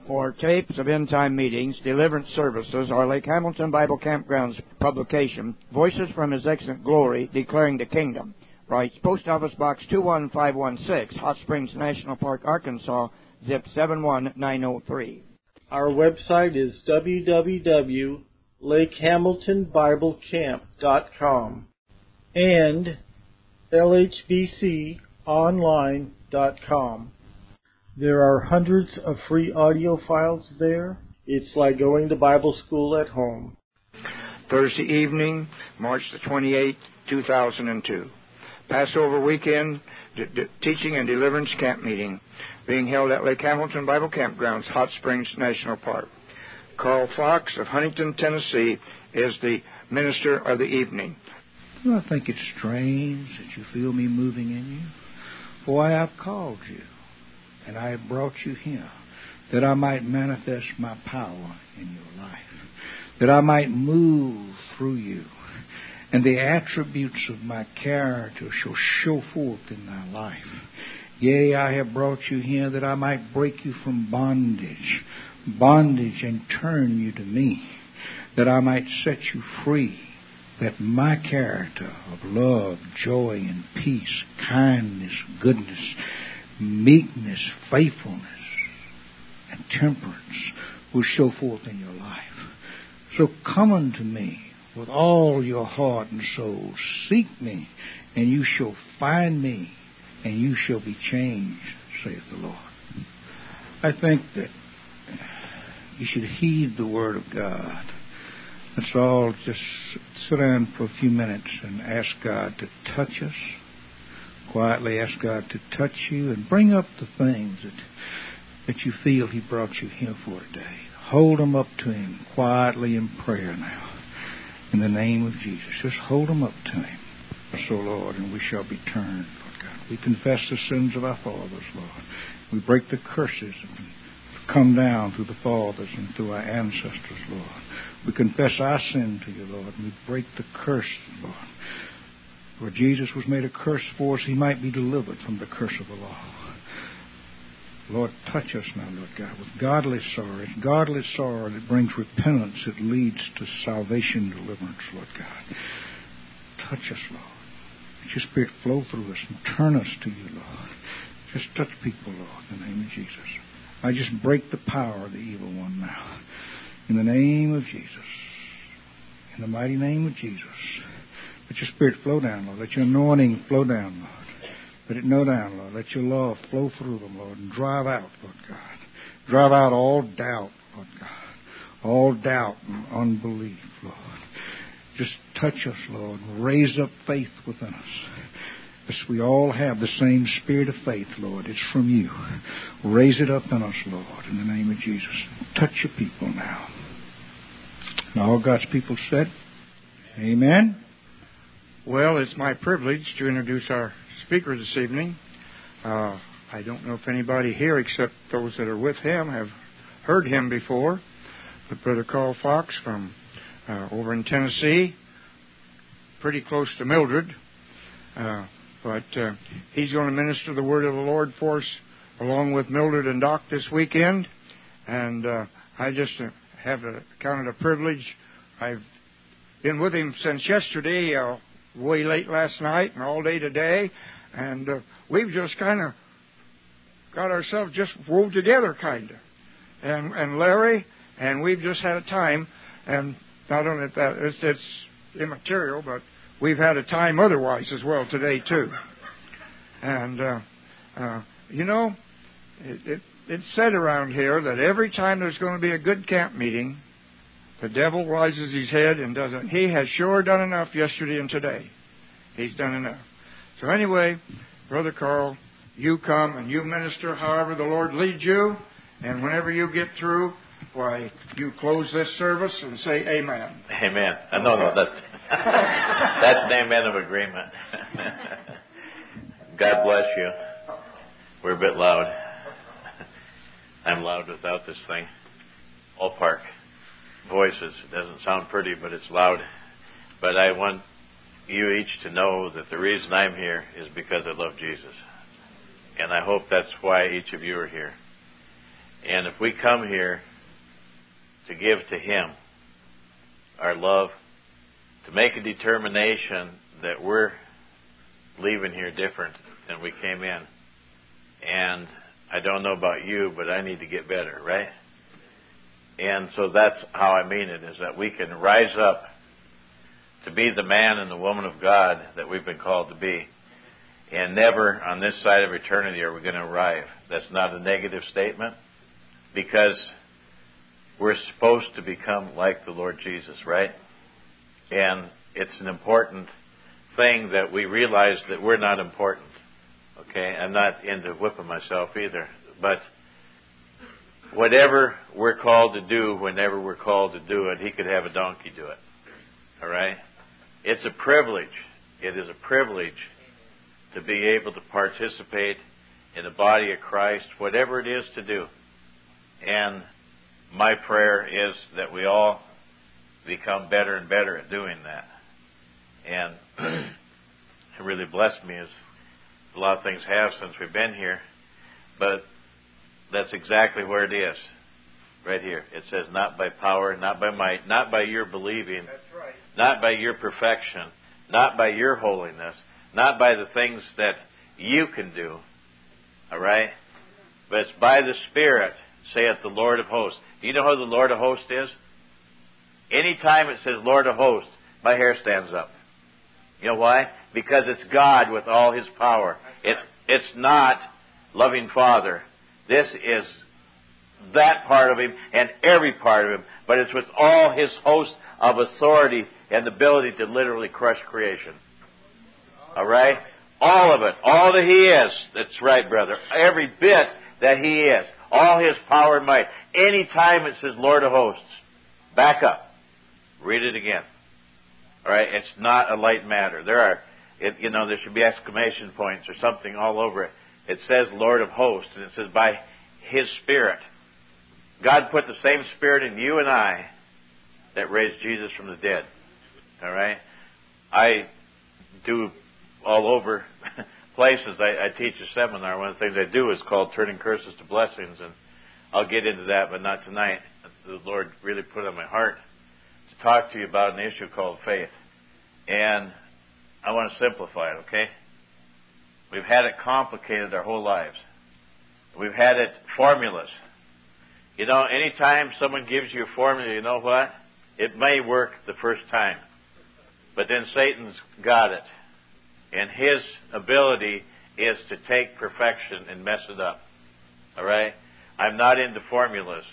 For tapes of end-time meetings, deliverance services, or Lake Hamilton Bible Campground's publication, Voices from His Excellent Glory, Declaring the Kingdom, writes Post Office Box 21516, Hot Springs National Park, Arkansas, zip 71903. Our website is www.lakehamiltonbiblecamp.com and lhbconline.com. There are hundreds of free audio files there. It's like going to Bible school at home. Thursday evening, March the 28th, 2002. Passover weekend, teaching and deliverance camp meeting being held at Lake Hamilton Bible Campgrounds, Hot Springs National Park. Carl Fox of Huntington, Tennessee, is the minister of the evening. Do I think it's strange that you feel me moving in you? For I have called you, and I have brought you here, that I might manifest my power in your life, that I might move through you, and the attributes of my character shall show forth in thy life. Yea, I have brought you here that I might break you from bondage, and turn you to me, that I might set you free, that my character of love, joy, and peace, kindness, goodness, meekness, faithfulness, and temperance will show forth in your life. So come unto me with all your heart and soul. Seek me, and you shall find me, and you shall be changed, saith the Lord. I think that you should heed the word of God. Let's all just sit down for a few minutes and ask God to touch us. Quietly ask God to touch you and bring up the things that you feel He brought you here for today. Hold them up to Him quietly in prayer now. In the name of Jesus, just hold them up to Him. So, Lord, and we shall be turned, Lord God. We confess the sins of our fathers, Lord. We break the curses that come down through the fathers and through our ancestors, Lord. We confess our sin to you, Lord, and we break the curse, Lord. Where Jesus was made a curse for us, He might be delivered from the curse of the law. Lord, touch us now, Lord God, with godly sorrow. It's godly sorrow that brings repentance, that leads to salvation, deliverance, Lord God. Touch us, Lord. Let your Spirit flow through us and turn us to you, Lord. Just touch people, Lord, in the name of Jesus. I just break the power of the evil one now. In the name of Jesus. In the mighty name of Jesus. Let your Spirit flow down, Lord. Let your anointing flow down, Lord. Let it go down, Lord. Let your love flow through them, Lord, and drive out, Lord God. Drive out all doubt, Lord God. All doubt and unbelief, Lord. Just touch us, Lord. Raise up faith within us. Yes, we all have the same spirit of faith, Lord. It's from you. Raise it up in us, Lord, in the name of Jesus. Touch your people now. And all God's people said, amen. Well, it's my privilege to introduce our speaker this evening. I don't know if anybody here except those that are with him have heard him before, but Brother Carl Fox from over in Tennessee, pretty close to Mildred. But he's going to minister the word of the Lord for us along with Mildred and Doc this weekend. And I just have counted a privilege. I've been with him since yesterday, way late last night and all day today. And we've just kind of got ourselves just wove together, kind of. And Larry, and we've just had a time. And not only that, it's immaterial, but we've had a time otherwise as well today, too. And, it's said around here that every time there's going to be a good camp meeting, the devil rises his head and does it. He has sure done enough yesterday and today. He's done enough. So anyway, Brother Carl, you come and you minister however the Lord leads you. And whenever you get through, why, you close this service and say amen. Amen. No, that's an amen of agreement. God bless you. We're a bit loud. I'm loud without this thing. Ballpark voices. It doesn't sound pretty, but it's loud. But I want you each to know that the reason I'm here is because I love Jesus. And I hope that's why each of you are here. And if we come here to give to Him our love, to make a determination that we're leaving here different than we came in. And I don't know about you, but I need to get better, right? And so that's how I mean it, is that we can rise up to be the man and the woman of God that we've been called to be. And never on this side of eternity are we going to arrive. That's not a negative statement, because we're supposed to become like the Lord Jesus, right? And it's an important thing that we realize that we're not important. Okay? I'm not into whipping myself either. But whatever we're called to do, whenever we're called to do it, He could have a donkey do it. All right? It's a privilege. It is a privilege to be able to participate in the body of Christ, whatever it is to do. And my prayer is that we all become better and better at doing that. And it really blessed me, as a lot of things have since we've been here. But that's exactly where it is. Right here. It says, not by power, not by might, not by your believing, That's right. Not by your perfection, not by your holiness, not by the things that you can do. All right? But it's by the Spirit, saith the Lord of hosts. You know who the Lord of hosts is? Anytime it says Lord of hosts, my hair stands up. You know why? Because it's God with all His power. It's not loving Father. This is that part of Him and every part of Him, but it's with all His host of authority and the ability to literally crush creation. All right? All of it. All that He is. That's right, brother. Every bit that He is. All His power and might. Any time it says Lord of hosts, back up. Read it again. All right? It's not a light matter. There should be exclamation points or something all over it. It says Lord of hosts, and it says by His Spirit. God put the same Spirit in you and I that raised Jesus from the dead. All right? I do all over places. I teach a seminar. One of the things I do is called Turning Curses to Blessings, and I'll get into that, but not tonight. The Lord really put it on my heart to talk to you about an issue called faith. And I want to simplify it, okay? We've had it complicated our whole lives. We've had it formulas. You know, anytime someone gives you a formula, you know what? It may work the first time. But then Satan's got it. And his ability is to take perfection and mess it up. All right? I'm not into formulas.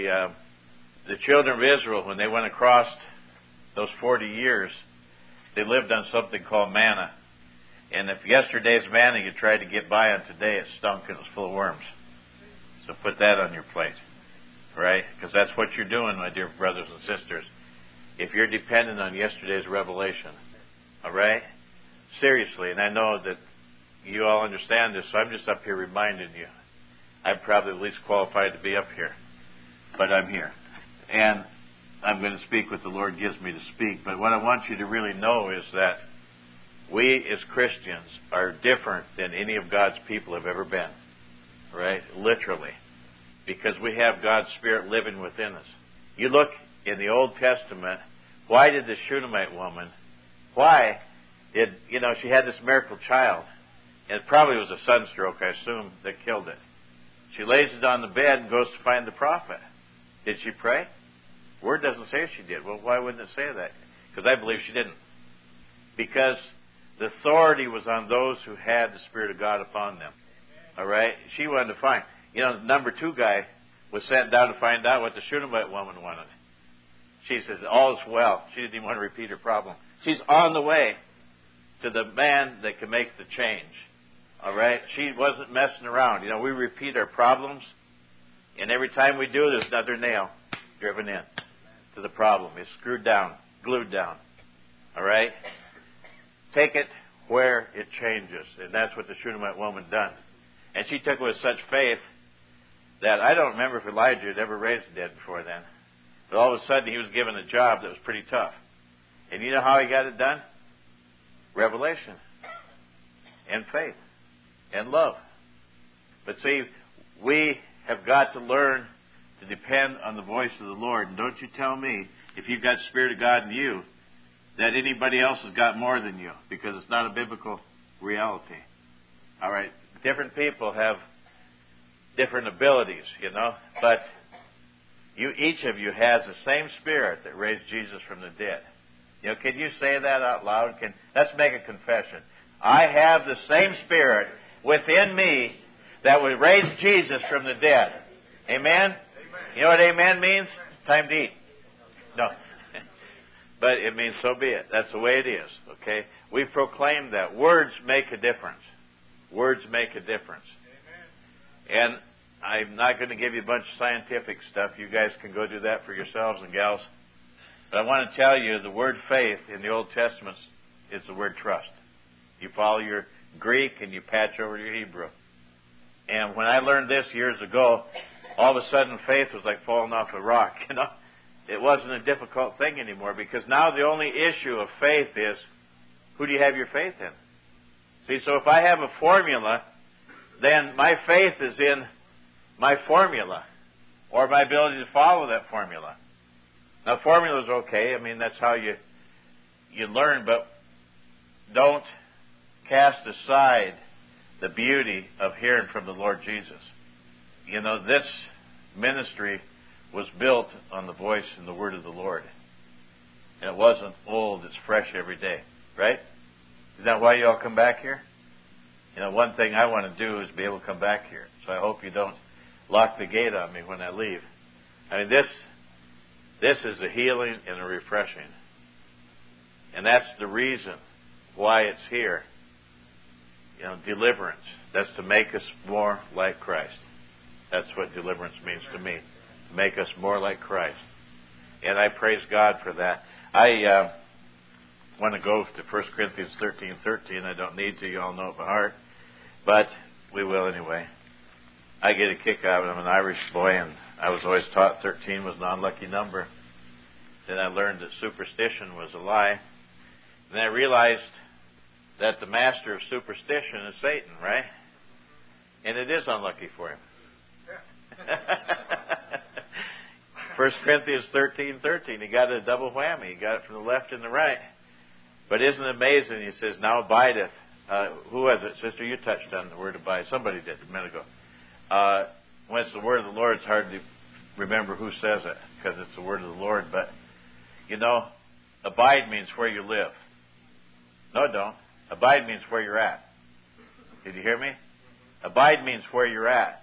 The children of Israel, when they went across those 40 years, they lived on something called manna. And if yesterday's manna you tried to get by on today, it stunk and it was full of worms. So put that on your plate. Right? Because that's what you're doing, my dear brothers and sisters. If you're dependent on yesterday's revelation. All right? Seriously, and I know that you all understand this, so I'm just up here reminding you. I'm probably the least qualified to be up here. But I'm here. And I'm going to speak what the Lord gives me to speak. But what I want you to really know is that we as Christians are different than any of God's people have ever been. Right? Literally. Because we have God's Spirit living within us. You look in the Old Testament, why did the Shunammite woman, she had this miracle child. And it probably was a sunstroke, I assume, that killed it. She lays it on the bed and goes to find the prophet. Did she pray? Word doesn't say she did. Well, why wouldn't it say that? Because I believe she didn't. Because the authority was on those who had the Spirit of God upon them. All right? She wanted to find. The number 2 guy was sent down to find out what the Shunammite woman wanted. She says, all is well. She didn't even want to repeat her problem. She's on the way to the man that can make the change. All right? She wasn't messing around. We repeat our problems, and every time we do, there's another nail driven in to the problem. It's screwed down, glued down. All right? Take it where it changes, and that's what the Shunammite woman done. And she took it with such faith that I don't remember if Elijah had ever raised the dead before then. But all of a sudden he was given a job that was pretty tough. And you know how he got it done? Revelation. And faith. And love. But see, we have got to learn to depend on the voice of the Lord. And don't you tell me, if you've got the Spirit of God in you, that anybody else has got more than you, because it's not a biblical reality. All right, different people have different abilities, but each of you has the same Spirit that raised Jesus from the dead. Can you say that out loud? Let's make a confession. I have the same Spirit within me that would raise Jesus from the dead. Amen? Amen. You know what amen means? It's time to eat. No. But it means so be it. That's the way it is. Okay? We proclaim that. Words make a difference. Words make a difference. Amen. And I'm not going to give you a bunch of scientific stuff. You guys can go do that for yourselves and gals. But I want to tell you the word faith in the Old Testament is the word trust. You follow your Greek and you patch over your Hebrew. And when I learned this years ago, all of a sudden faith was like falling off a rock. It wasn't a difficult thing anymore, because now the only issue of faith is, who do you have your faith in? See, so if I have a formula, then my faith is in my formula, or my ability to follow that formula. Now, formula's okay. I mean, that's how you learn, but don't cast aside the beauty of hearing from the Lord Jesus. This ministry was built on the voice and the word of the Lord. And it wasn't old, it's fresh every day. Right? Is that why you all come back here? One thing I want to do is be able to come back here. So I hope you don't lock the gate on me when I leave. I mean, this is a healing and a refreshing. And that's the reason why it's here. Deliverance. That's to make us more like Christ. That's what deliverance means to me. To make us more like Christ. And I praise God for that. I want to go to 1 Corinthians 13:13. I don't need to. You all know it by heart. But we will anyway. I get a kick out of it. I'm an Irish boy, and I was always taught 13 was an unlucky number. Then I learned that superstition was a lie. And I realized that the master of superstition is Satan, right? And it is unlucky for him. 1 Corinthians 13:13. He got a double whammy. He got it from the left and the right. But isn't it amazing? He says, now abideth. Who was it? Sister, you touched on the word abide. Somebody did a minute ago. When it's the word of the Lord, it's hard to remember who says it, because it's the word of the Lord. But, abide means where you live. No, it don't. Abide means where you're at. Did you hear me? Abide means where you're at.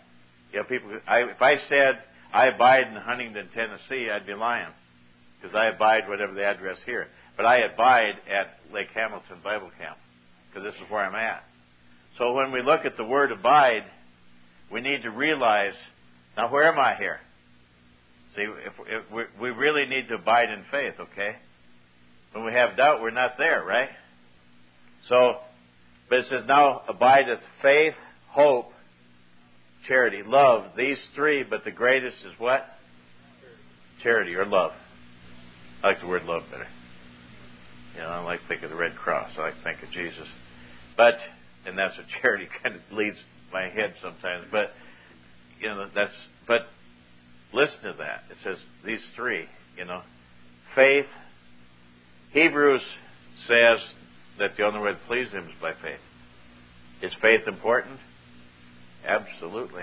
If I said I abide in Huntington, Tennessee, I'd be lying, because I abide whatever the address here. But I abide at Lake Hamilton Bible Camp, because this is where I'm at. So when we look at the word abide, we need to realize, now where am I here? See, if we really need to abide in faith, okay? When we have doubt, we're not there, right? So, but it says, now abideth faith, hope, charity, love, these three, but the greatest is what? Charity or love. I like the word love better. I don't like to think of the Red Cross. I like to think of Jesus. But, and that's what charity kind of leads my head sometimes. But, but listen to that. It says these three, faith. Hebrews says that the only way to please Him is by faith. Is faith important? Absolutely.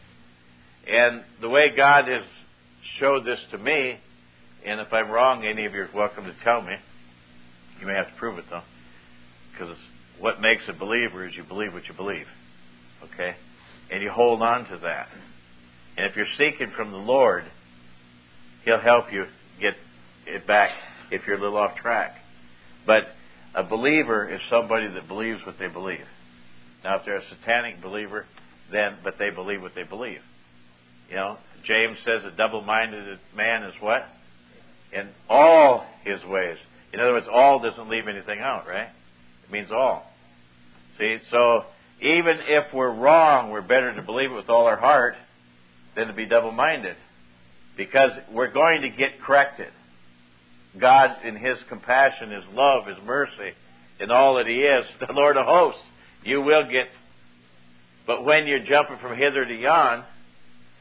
And the way God has showed this to me, and if I'm wrong, any of you are welcome to tell me. You may have to prove it, though. Because what makes a believer is you believe what you believe. Okay? And you hold on to that. And if you're seeking from the Lord, He'll help you get it back if you're a little off track. But a believer is somebody that believes what they believe. Now, if they're a satanic believer, but they believe what they believe. James says a double-minded man is what? In all his ways. In other words, all doesn't leave anything out, right? It means all. See, so even if we're wrong, we're better to believe it with all our heart than to be double-minded. Because we're going to get corrected. God, in His compassion, His love, His mercy, in all that He is, the Lord of hosts, you will get. But when you're jumping from hither to yon,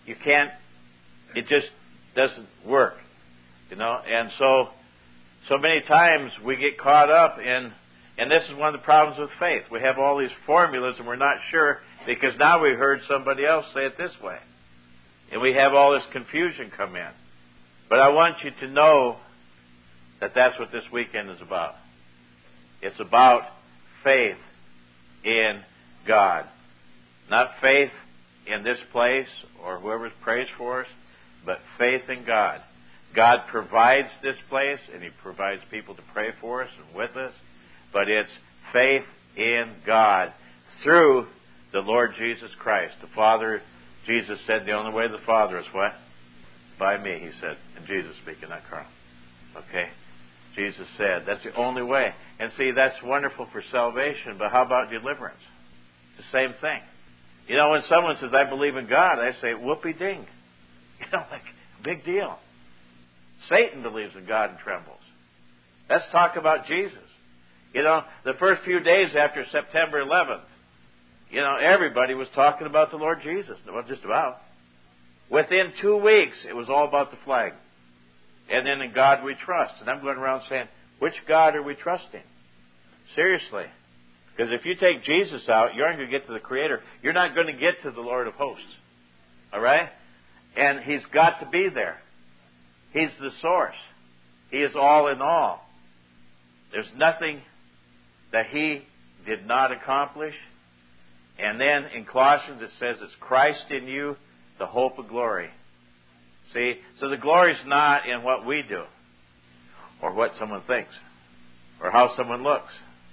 You can't, it just doesn't work. And so many times we get caught up in, and this is one of the problems with faith. We have all these formulas and we're not sure because now we heard somebody else say it this way. And we have all this confusion come in. But I want you to know that that's what this weekend is about. It's about faith in God. Not faith in this place or whoever prays for us, but faith in God. God provides this place and He provides people to pray for us and with us, but it's faith in God through the Lord Jesus Christ. The Father, Jesus said the only way to the Father is what? By me, He said. And Jesus speaking, not Carl. Okay? Jesus said that's the only way. And see, that's wonderful for salvation, but how about deliverance? It's the same thing. When someone says, I believe in God, I say, whoopee-ding. Like, big deal. Satan believes in God and trembles. Let's talk about Jesus. The first few days after September 11th, everybody was talking about the Lord Jesus. Well, just about. Within 2 weeks, it was all about the flag. And then in God we trust. And I'm going around saying, which God are we trusting? Seriously. Because if you take Jesus out, you aren't going to get to the Creator. You're not going to get to the Lord of hosts. All right? And He's got to be there. He's the source. He is all in all. There's nothing that He did not accomplish. And then in Colossians it says it's Christ in you, the hope of glory. See? So the glory is not in what we do, or what someone thinks, or how someone looks,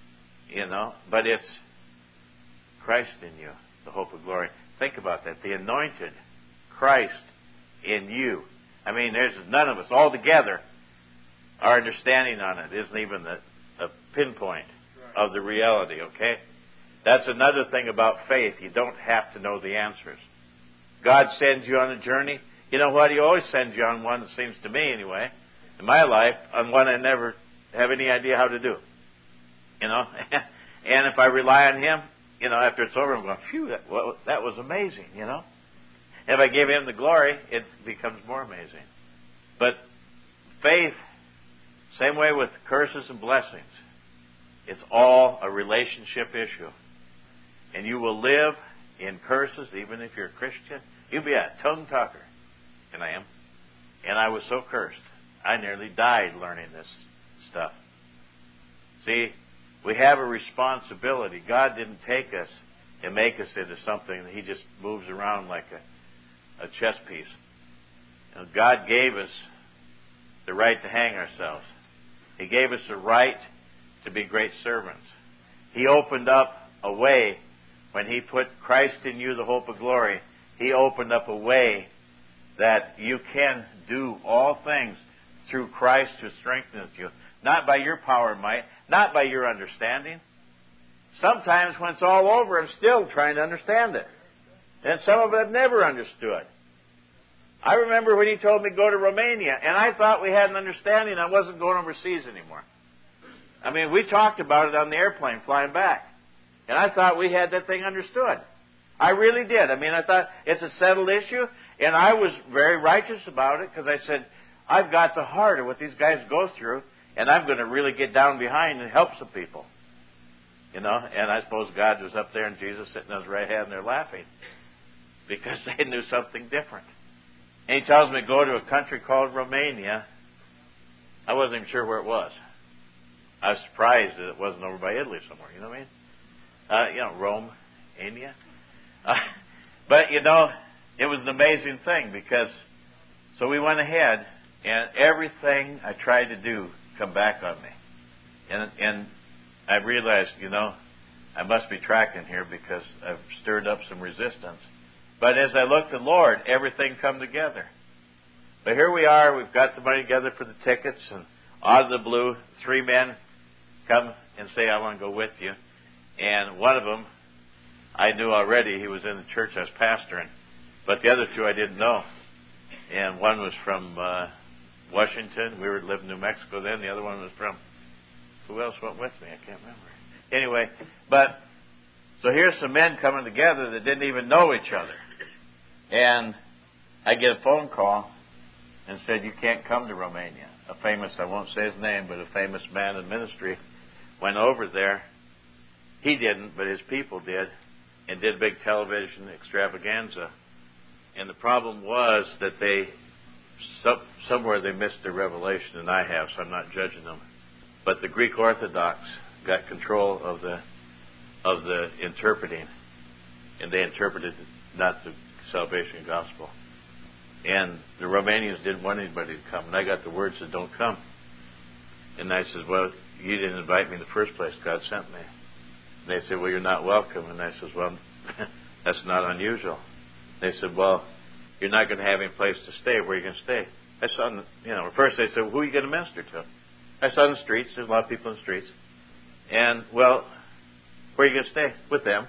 but it's Christ in you, the hope of glory. Think about that. The anointed Christ in you. I mean, there's none of us all together. Our understanding on it isn't even a pinpoint of the reality, okay? That's another thing about faith. You don't have to know the answers. God sends you on a journey. You know what? He always sends you on one, it seems to me anyway, in my life, on one I never have any idea how to do. And if I rely on Him, after it's over, I'm going, phew, that was amazing, If I give Him the glory, it becomes more amazing. But faith, same way with curses and blessings, it's all a relationship issue. And you will live in curses, even if you're a Christian. You'll be a tongue talker. And I am. And I was so cursed. I nearly died learning this stuff. See, we have a responsibility. God didn't take us and make us into something that He just moves around like a chess piece. God gave us the right to hang ourselves. He gave us the right to be great servants. He opened up a way when He put Christ in you, the hope of glory. He opened up a way that you can do all things through Christ who strengtheneth you. Not by your power and might, not by your understanding. Sometimes when it's all over, I'm still trying to understand it. And some of it I've never understood. I remember when He told me to go to Romania, and I thought we had an understanding I wasn't going overseas anymore. I mean, we talked about it on the airplane flying back. And I thought we had that thing understood. I really did. I mean, I thought it's a settled issue, and I was very righteous about it because I said, I've got the heart of what these guys go through, and I'm going to really get down behind and help some people. And I suppose God was up there and Jesus sitting on His right hand and they're laughing because they knew something different. And He tells me to go to a country called Romania. I wasn't even sure where it was. I was surprised that it wasn't over by Italy somewhere, you know what I mean? Rome, India. But, it was an amazing thing because, so we went ahead and everything I tried to do come back on me. And I realized, I must be tracking here because I've stirred up some resistance. But as I looked to the Lord, everything come together. But here we are, we've got the money together for the tickets, and out of the blue, 3 men come and say, I want to go with you. And one of them, I knew already he was in the church I was pastoring, but the other 2 I didn't know. And one was from Washington. We were living in New Mexico then. The other one was from, who else went with me? I can't remember. Anyway, but, so here's some men coming together that didn't even know each other. And I get a phone call and said, you can't come to Romania. A famous, I won't say his name, but a famous man in ministry went over there. He didn't, but his people did, and did a big television extravaganza. And the problem was that somewhere they missed their revelation, and I have, so I'm not judging them. But the Greek Orthodox got control of the interpreting, and they interpreted not the salvation gospel. And the Romanians didn't want anybody to come, and I got the words that don't come. And I said, well, you didn't invite me in the first place. God sent me. And they said, well, you're not welcome. And I said, well, that's not unusual. They said, well, you're not going to have any place to stay. Where are you going to stay? I saw, first they said, well, who are you going to minister to? I saw in the streets. There's a lot of people in the streets. And, well, where are you going to stay? With them.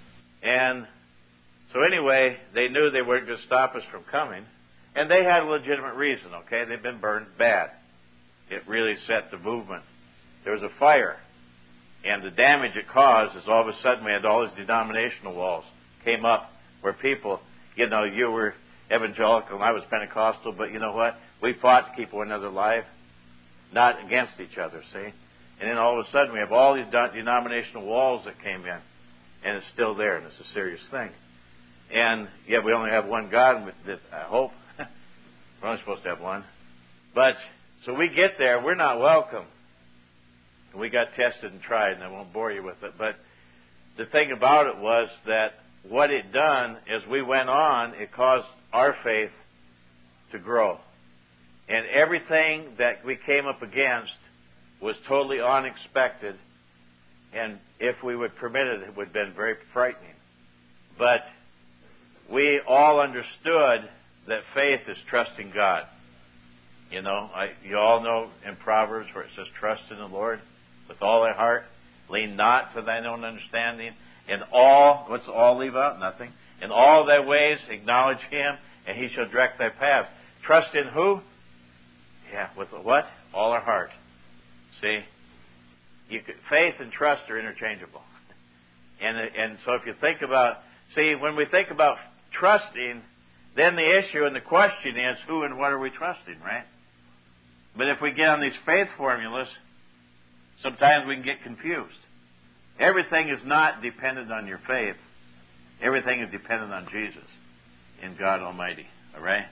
And so anyway, they knew they weren't going to stop us from coming. And they had a legitimate reason, okay? They'd been burned bad. It really set the movement. There was a fire. And the damage it caused is all of a sudden we had all these denominational walls came up where people, you were evangelical and I was Pentecostal, but you know what? We fought to keep one another alive, not against each other, see? And then all of a sudden we have all these denominational walls that came in. And it's still there, and it's a serious thing. And, yeah, we only have one God, I hope. We're only supposed to have one. But, so we get there, we're not welcome. And we got tested and tried, and I won't bore you with it. But the thing about it was that what it done as we went on, it caused our faith to grow. And everything that we came up against was totally unexpected. And if we would permit it, it would have been very frightening. But we all understood that faith is trusting God. You all know in Proverbs where it says, trust in the Lord with all thy heart. Lean not to thine own understanding. In all, what's all leave out? Nothing. In all thy ways acknowledge Him, and He shall direct thy paths. Trust in who? Yeah, with what? All our heart. See? Faith and trust are interchangeable. And so if you think about, when we think about trusting, then the issue and the question is, who and what are we trusting, right? But if we get on these faith formulas, sometimes we can get confused. Everything is not dependent on your faith. Everything is dependent on Jesus and God Almighty, all right?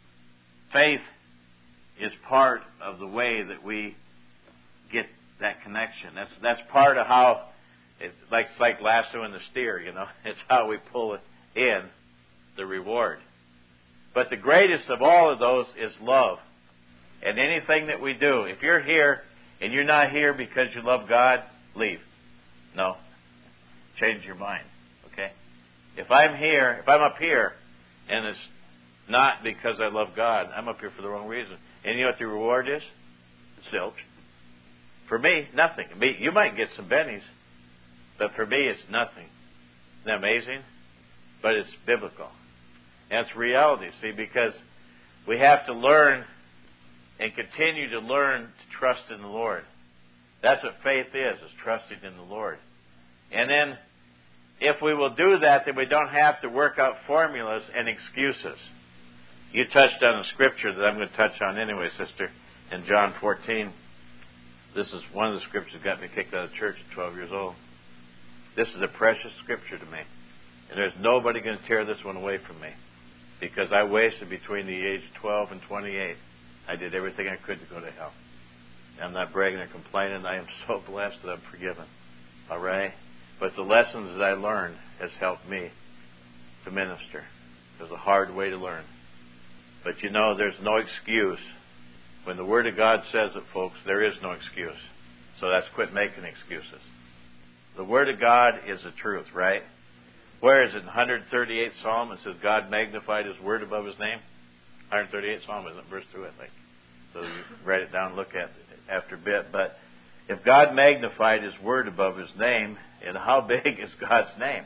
Faith is part of the way that we get that connection. That's part of how it's like lassoing the steer, It's how we pull it in, the reward. But the greatest of all of those is love. And anything that we do, if you're here and you're not here because you love God, leave. No. Change your mind. Okay? If I'm up here and it's not because I love God, I'm up here for the wrong reason. And you know what the reward is? Zilch. For me, nothing. You might get some bennies, but for me, it's nothing. Isn't that amazing? But it's biblical. And it's reality, see, because we have to learn and continue to learn to trust in the Lord. That's what faith is trusting in the Lord. And then, if we will do that, then we don't have to work out formulas and excuses. You touched on a scripture that I'm going to touch on anyway, sister, in John 14. This is one of the scriptures that got me kicked out of church at 12 years old. This is a precious scripture to me. And there's nobody going to tear this one away from me. Because I wasted between the age of 12 and 28. I did everything I could to go to hell. I'm not bragging or complaining. I am so blessed that I'm forgiven. All right? But the lessons that I learned has helped me to minister. It was a hard way to learn. But there's no excuse. When the Word of God says it, folks, there is no excuse. So that's quit making excuses. The Word of God is the truth, right? Where is it? In 138th Psalm, it says God magnified His Word above His name. 138th Psalm, isn't it? Verse 2, I think. So you write it down and look at it after a bit. But if God magnified His Word above His name, and how big is God's name?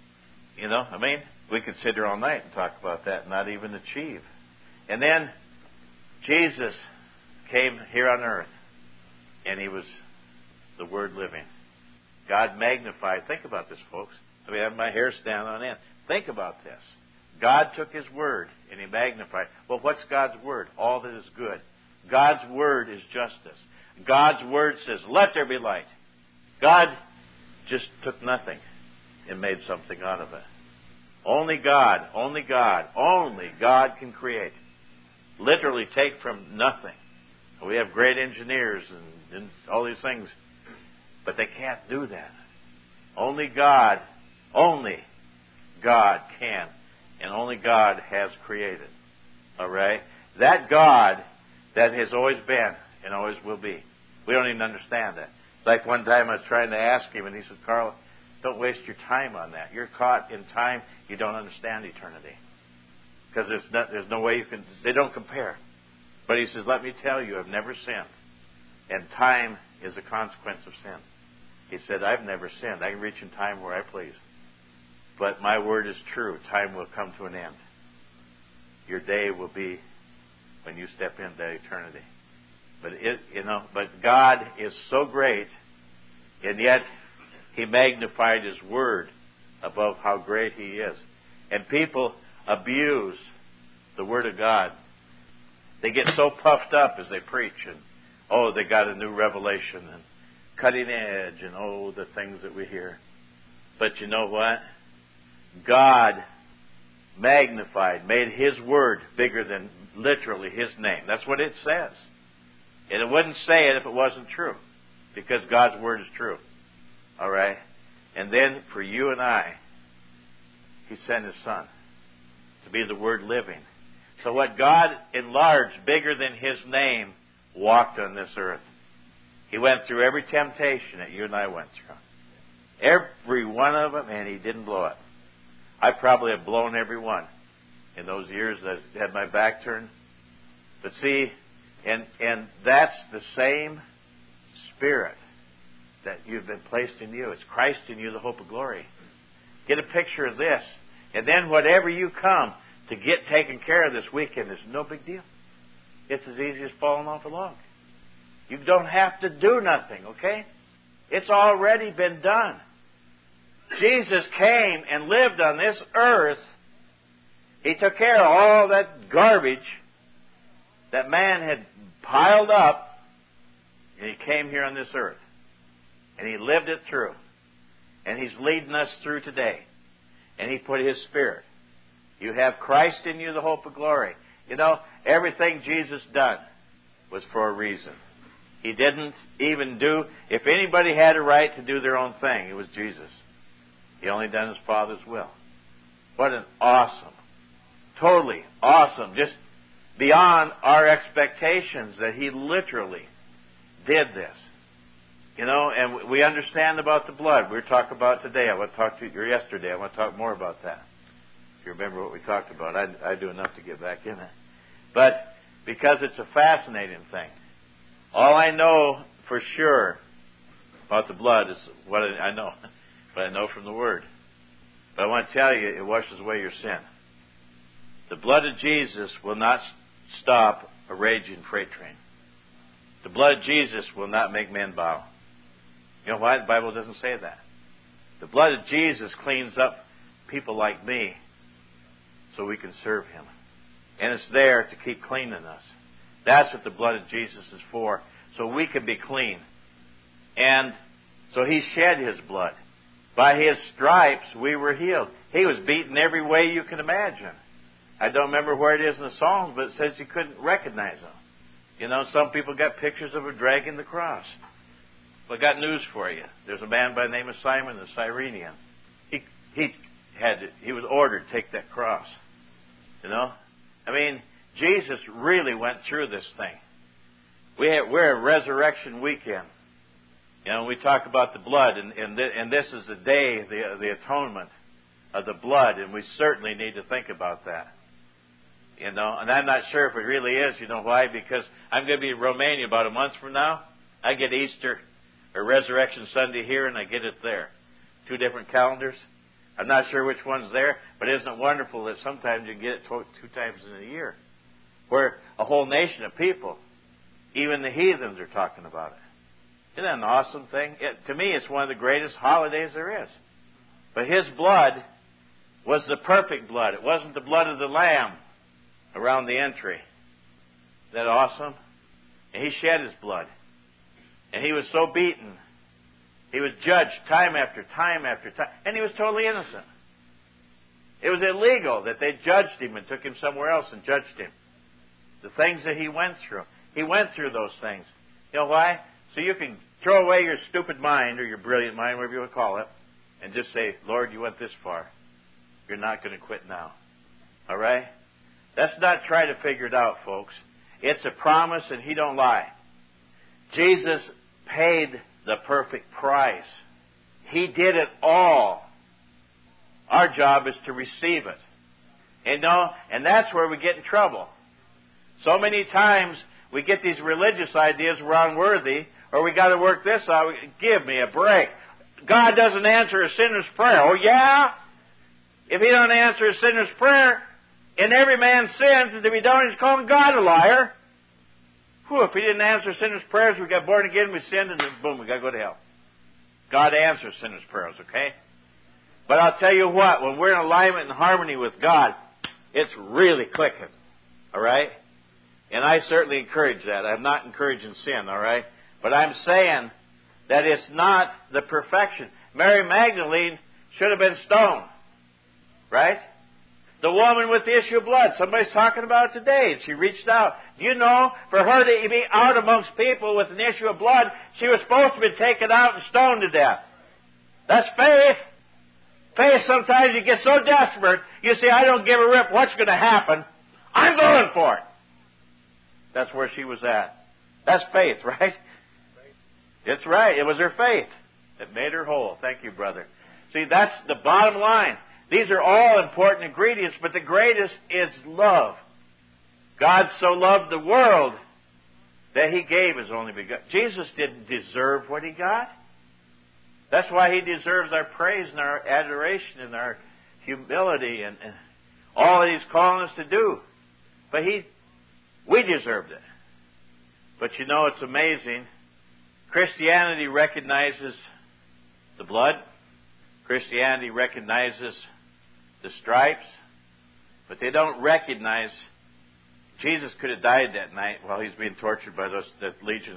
We could sit here all night and talk about that and not even achieve. And then Jesus came here on earth, and He was the Word living. God magnified. Think about this, folks. I have my hair standing on end. Think about this. God took His Word and He magnified. Well, what's God's Word? All that is good. God's Word is justice. God's Word says, let there be light. God just took nothing and made something out of it. Only God can create. Literally take from nothing. We have great engineers and all these things, but they can't do that. Only God can, and only God has created. All right? That God that has always been and always will be. We don't even understand that. It's like one time I was trying to ask him, and he said, Carl, don't waste your time on that. You're caught in time. You don't understand eternity. Because there's no way you can... They don't compare. But he says, let me tell you, I've never sinned. And time is a consequence of sin. He said, I've never sinned. I can reach in time where I please. But my word is true. Time will come to an end. Your day will be when you step into eternity. But God is so great, and yet He magnified His Word above how great He is. And people abuse the Word of God. They get so puffed up as they preach, and they got a new revelation, and cutting edge, and the things that we hear. But you know what? God magnified, made His Word bigger than literally His name. That's what it says. And it wouldn't say it if it wasn't true, because God's Word is true. All right? And then for you and I, He sent His Son to be the Word living. So what God enlarged bigger than His name walked on this earth. He went through every temptation that you and I went through. Every one of them, and He didn't blow it. I probably have blown every one in those years that I had my back turned. But see, and that's the same Spirit that you've been placed in you. It's Christ in you, the hope of glory. Get a picture of this. And then whatever you come to get taken care of this weekend is no big deal. It's as easy as falling off a log. You don't have to do nothing, okay? It's already been done. Jesus came and lived on this earth. He took care of all that garbage that man had piled up, and He came here on this earth. And He lived it through. And He's leading us through today. And He put His Spirit. You have Christ in you, the hope of glory. You know, everything Jesus done was for a reason. He didn't even do... If anybody had a right to do their own thing, it was Jesus. He only done His Father's will. What an awesome, totally awesome, just beyond our expectations that He literally did this. You know, and we understand about the blood. We were talking about today. I want to talk to you yesterday. I want to talk more about that. If you remember what we talked about, I do enough to get back in it. But because it's a fascinating thing. All I know for sure about the blood is what I know. But I know from the Word. But I want to tell you, it washes away your sin. The blood of Jesus will not stop a raging freight train. The blood of Jesus will not make men bow. You know why? The Bible doesn't say that. The blood of Jesus cleans up people like me so we can serve Him. And it's there to keep cleaning us. That's what the blood of Jesus is for, so we can be clean. And so He shed His blood. By His stripes we were healed. He was beaten every way you can imagine. I don't remember where it is in the Psalms, but it says you couldn't recognize Him. You know, some people got pictures of Him dragging the cross. Well, I got news for you. There's a man by the name of Simon the Cyrenian. He was ordered to take that cross. You know? I mean, Jesus really went through this thing. We're at Resurrection Weekend. You know, we talk about the blood, and this is the day, the atonement of the blood, and we certainly need to think about that. You know, and I'm not sure if it really is. You know why? Because I'm going to be in Romania about a month from now. I get Easter or Resurrection Sunday here, and I get it there. 2 different calendars. I'm not sure which one's there, but isn't it wonderful that sometimes you get it 2 times in a year, where a whole nation of people, even the heathens, are talking about it. Isn't that an awesome thing? To me, it's one of the greatest holidays there is. But His blood was the perfect blood. It wasn't the blood of the lamb around the entry. Isn't that awesome? And he shed his blood. And he was so beaten. He was judged time after time after time. And he was totally innocent. It was illegal that they judged him and took him somewhere else and judged him. The things that he went through. He went through those things. You know why? So you can throw away your stupid mind or your brilliant mind, whatever you want to call it, and just say, Lord, you went this far. You're not going to quit now. All right? Let's not try to figure it out, folks. It's a promise, and he don't lie. Jesus paid the perfect price. He did it all. Our job is to receive it. And that's where we get in trouble. So many times we get these religious ideas we're unworthy, or we got to work this out. Give me a break. God doesn't answer a sinner's prayer. Oh, yeah? If he don't answer a sinner's prayer, and every man sins, and if he don't, he's calling God a liar. Whew, if he didn't answer sinners' prayers, we got born again, we sinned, and then boom, we got to go to hell. God answers sinners' prayers, okay? But I'll tell you what, when we're in alignment and harmony with God, it's really clicking, all right? And I certainly encourage that. I'm not encouraging sin, all right? But I'm saying that it's not the perfection. Mary Magdalene should have been stoned, right? The woman with the issue of blood. Somebody's talking about it today, and she reached out. Do you know, for her to be out amongst people with an issue of blood, she was supposed to be taken out and stoned to death. That's faith. Faith, sometimes you get so desperate, you say, I don't give a rip what's going to happen. I'm going for it. That's where she was at. That's faith, right? It's right. It was her faith that made her whole. Thank you, brother. See, that's the bottom line. These are all important ingredients, but the greatest is love. God so loved the world that He gave His only begotten. Jesus didn't deserve what He got. That's why He deserves our praise and our adoration and our humility and all that He's calling us to do. But we deserved it. But you know, it's amazing. Christianity recognizes the blood. Christianity recognizes the stripes. But they don't recognize Jesus could have died that night while He's being tortured by that legion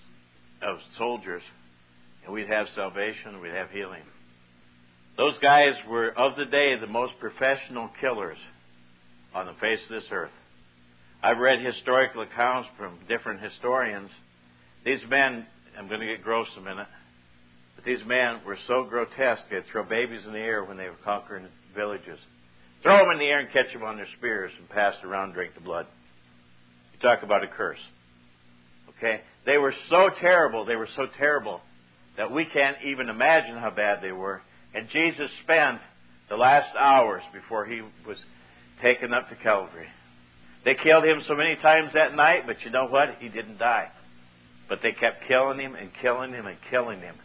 of soldiers. And we'd have salvation, we'd have healing. Those guys were, of the day, the most professional killers on the face of this earth. I've read historical accounts from different historians. These men, I'm going to get gross in a minute, but these men were so grotesque, they'd throw babies in the air when they were conquering villages. Throw them in the air and catch them on their spears and pass it around and drink the blood. You talk about a curse. Okay? They were so terrible, that we can't even imagine how bad they were. And Jesus spent the last hours before He was taken up to Calvary. They killed Him so many times that night, but you know what? He didn't die. But they kept killing Him and killing Him and killing Him.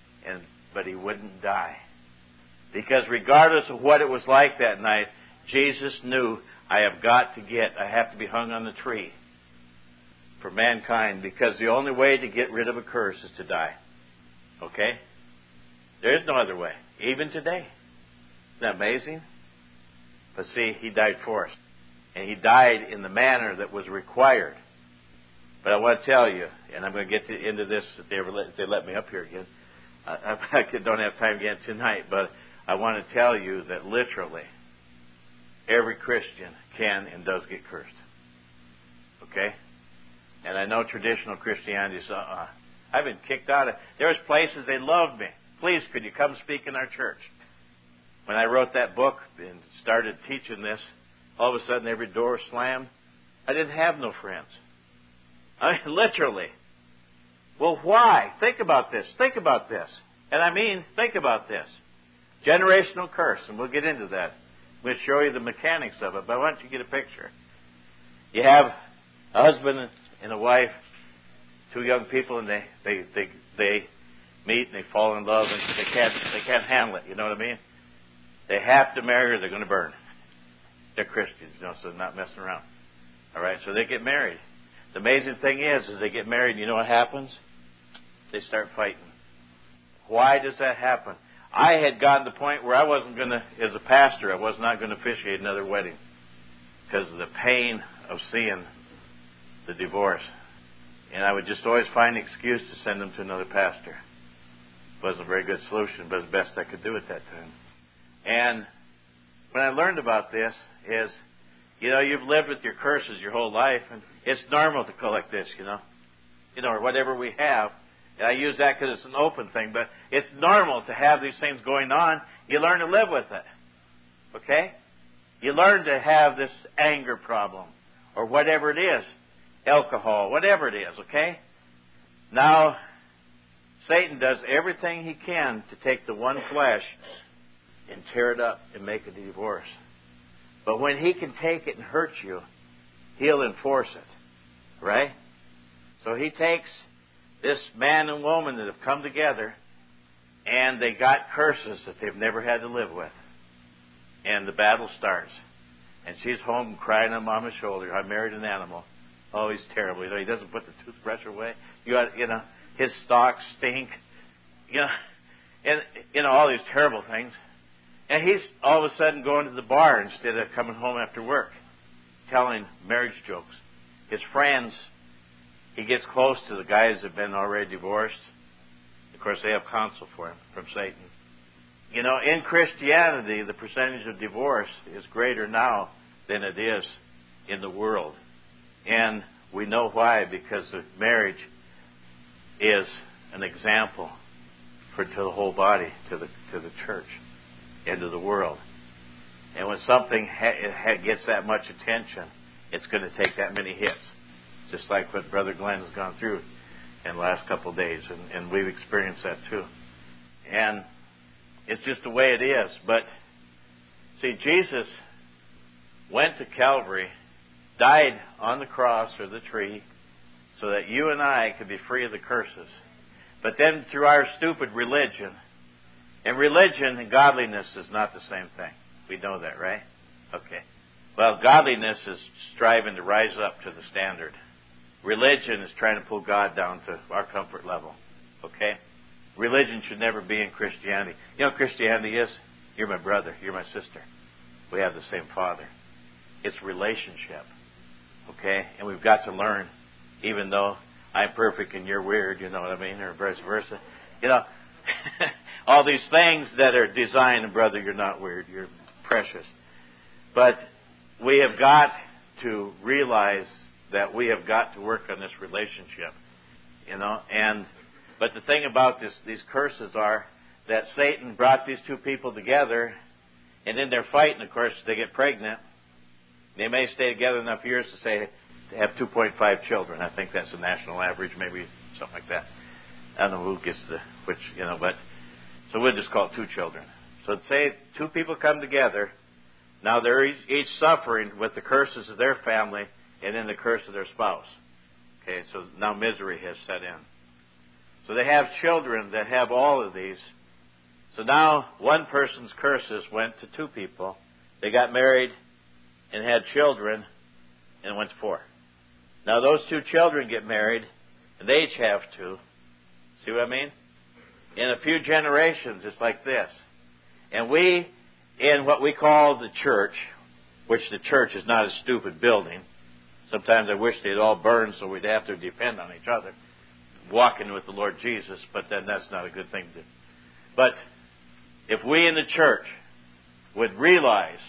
But He wouldn't die. Because regardless of what it was like that night, Jesus knew, I have to be hung on the tree for mankind, because the only way to get rid of a curse is to die. Okay? There is no other way. Even today. Isn't that amazing? But see, He died for us. And He died in the manner that was required. But I want to tell you, and I'm going to get into this if they let me up here again. I don't have time again tonight, but I want to tell you that literally every Christian can and does get cursed. Okay? And I know traditional Christianity says, I've been kicked out of. There was places they loved me. Please, could you come speak in our church? When I wrote that book and started teaching this, all of a sudden every door slammed. I didn't have no friends. I mean, literally. Well, why? Think about this. Think about this. And I mean, think about this. Generational curse, and we'll get into that. We'll show you the mechanics of it, but why don't you get a picture? You have a husband and a wife, two young people, and they meet and they fall in love, and they can't handle it. You know what I mean? They have to marry or they're going to burn. They're Christians, so they're not messing around. All right, so they get married. The amazing thing is they get married, and you know what happens? They start fighting. Why does that happen? I had gotten to the point where I wasn't going to, as a pastor, I was not going to officiate another wedding because of the pain of seeing the divorce. And I would just always find an excuse to send them to another pastor. It wasn't a very good solution, but it's the best I could do at that time. And when I learned about this is, you've lived with your curses your whole life, and it's normal to collect this, or whatever we have. And I use that because it's an open thing, but it's normal to have these things going on. You learn to live with it. Okay? You learn to have this anger problem, or whatever it is, alcohol, whatever it is, okay? Now, Satan does everything he can to take the one flesh and tear it up and make it a divorce. But when he can take it and hurt you, he'll enforce it, right? So he takes this man and woman that have come together, and they got curses that they've never had to live with. And the battle starts. And she's home crying on Mama's shoulder. I married an animal. Oh, he's terrible. He doesn't put the toothbrush away. His stalks stink. And all these terrible things. And he's all of a sudden going to the bar instead of coming home after work, telling marriage jokes. His friends, he gets close to the guys that have been already divorced. Of course, they have counsel for him from Satan. In Christianity, the percentage of divorce is greater now than it is in the world. And we know why, because the marriage is an example to the whole body, to the church, and to the world. And when something gets that much attention, it's going to take that many hits, just like what Brother Glenn has gone through in the last couple of days, and we've experienced that too. And it's just the way it is. But, see, Jesus went to Calvary, died on the cross or the tree, so that you and I could be free of the curses. But then through our stupid religion, and religion and godliness is not the same thing. We know that, right? Okay. Well, godliness is striving to rise up to the standard. Religion is trying to pull God down to our comfort level. Okay? Religion should never be in Christianity. You know what Christianity is? You're my brother. You're my sister. We have the same Father. It's relationship. Okay? And we've got to learn, even though I'm perfect and you're weird, you know what I mean? Or vice versa. All these things that are designed, brother, you're not weird. You're precious. But we have got to realize that we have got to work on this relationship. But the thing about these curses are that Satan brought these two people together, and in their fighting, of course, they get pregnant. They may stay together enough years to have 2.5 children. I think that's the national average, maybe something like that. I don't know who gets but so we'll just call it 2 children. So say 2 people come together. Now they're each suffering with the curses of their family and then the curse of their spouse. Okay, so now misery has set in. So they have children that have all of these. So now one person's curses went to 2 people. They got married and had children, and it went to 4. Now those 2 children get married, and they each have 2. See what I mean? In a few generations, it's like this. And we, in what we call the church, which the church is not a stupid building. Sometimes I wish they'd all burn so we'd have to depend on each other, walking with the Lord Jesus, but then that's not a good thing to do. But if we in the church would realize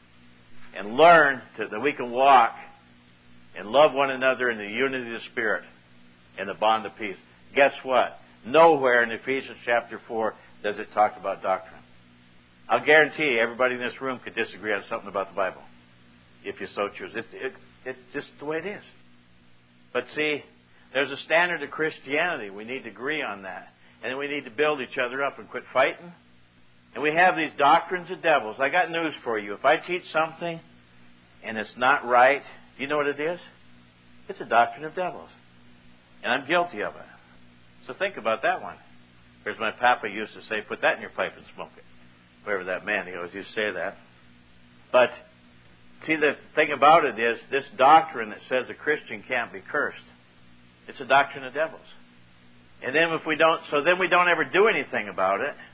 and learn that we can walk and love one another in the unity of the Spirit and the bond of peace, guess what? Nowhere in Ephesians chapter 4 does it talk about doctrine. I'll guarantee you everybody in this room could disagree on something about the Bible, if you so choose. It's just the way it is. But see, there's a standard of Christianity. We need to agree on that. And then we need to build each other up and quit fighting. And we have these doctrines of devils. I got news for you. If I teach something and it's not right, do you know what it is? It's a doctrine of devils. And I'm guilty of it. So think about that one. As my papa used to say, put that in your pipe and smoke it. Whoever that man, he always used to say that. But see, the thing about it is, this doctrine that says a Christian can't be cursed, it's a doctrine of devils. And then then we don't ever do anything about it.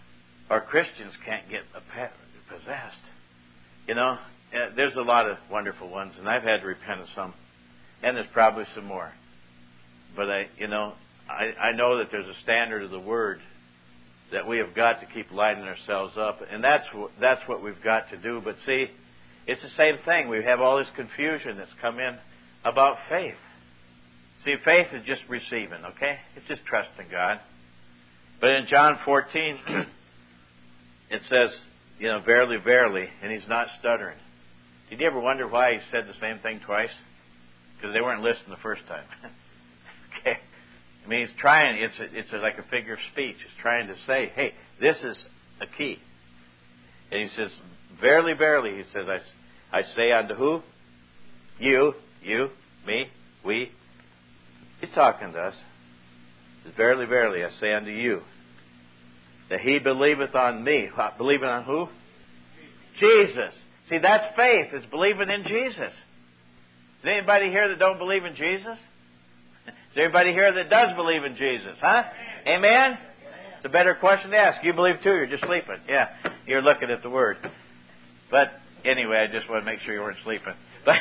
or Christians can't get possessed. You know, there's a lot of wonderful ones, and I've had to repent of some, and there's probably some more. But I know that there's a standard of the Word that we have got to keep lining ourselves up, and that's what we've got to do. But see, it's the same thing. We have all this confusion that's come in about faith. See, faith is just receiving, okay? It's just trusting God. But in John 14, it says, you know, verily, verily, and he's not stuttering. Did you ever wonder why he said the same thing twice? Because they weren't listening the first time. Okay? I mean, he's trying, it's like a figure of speech. He's trying to say, hey, this is a key. And he says, verily, verily, he says, I say unto who? You, me, we. He's talking to us. He says, verily, verily, I say unto you, that he believeth on me. Believing on who? Jesus. See, that's faith, is believing in Jesus. Is there anybody here that don't believe in Jesus? Is there anybody here that does believe in Jesus? Huh? Amen? It's a better question to ask. You believe too, you're just sleeping. Yeah, you're looking at the Word. But anyway, I just want to make sure you weren't sleeping.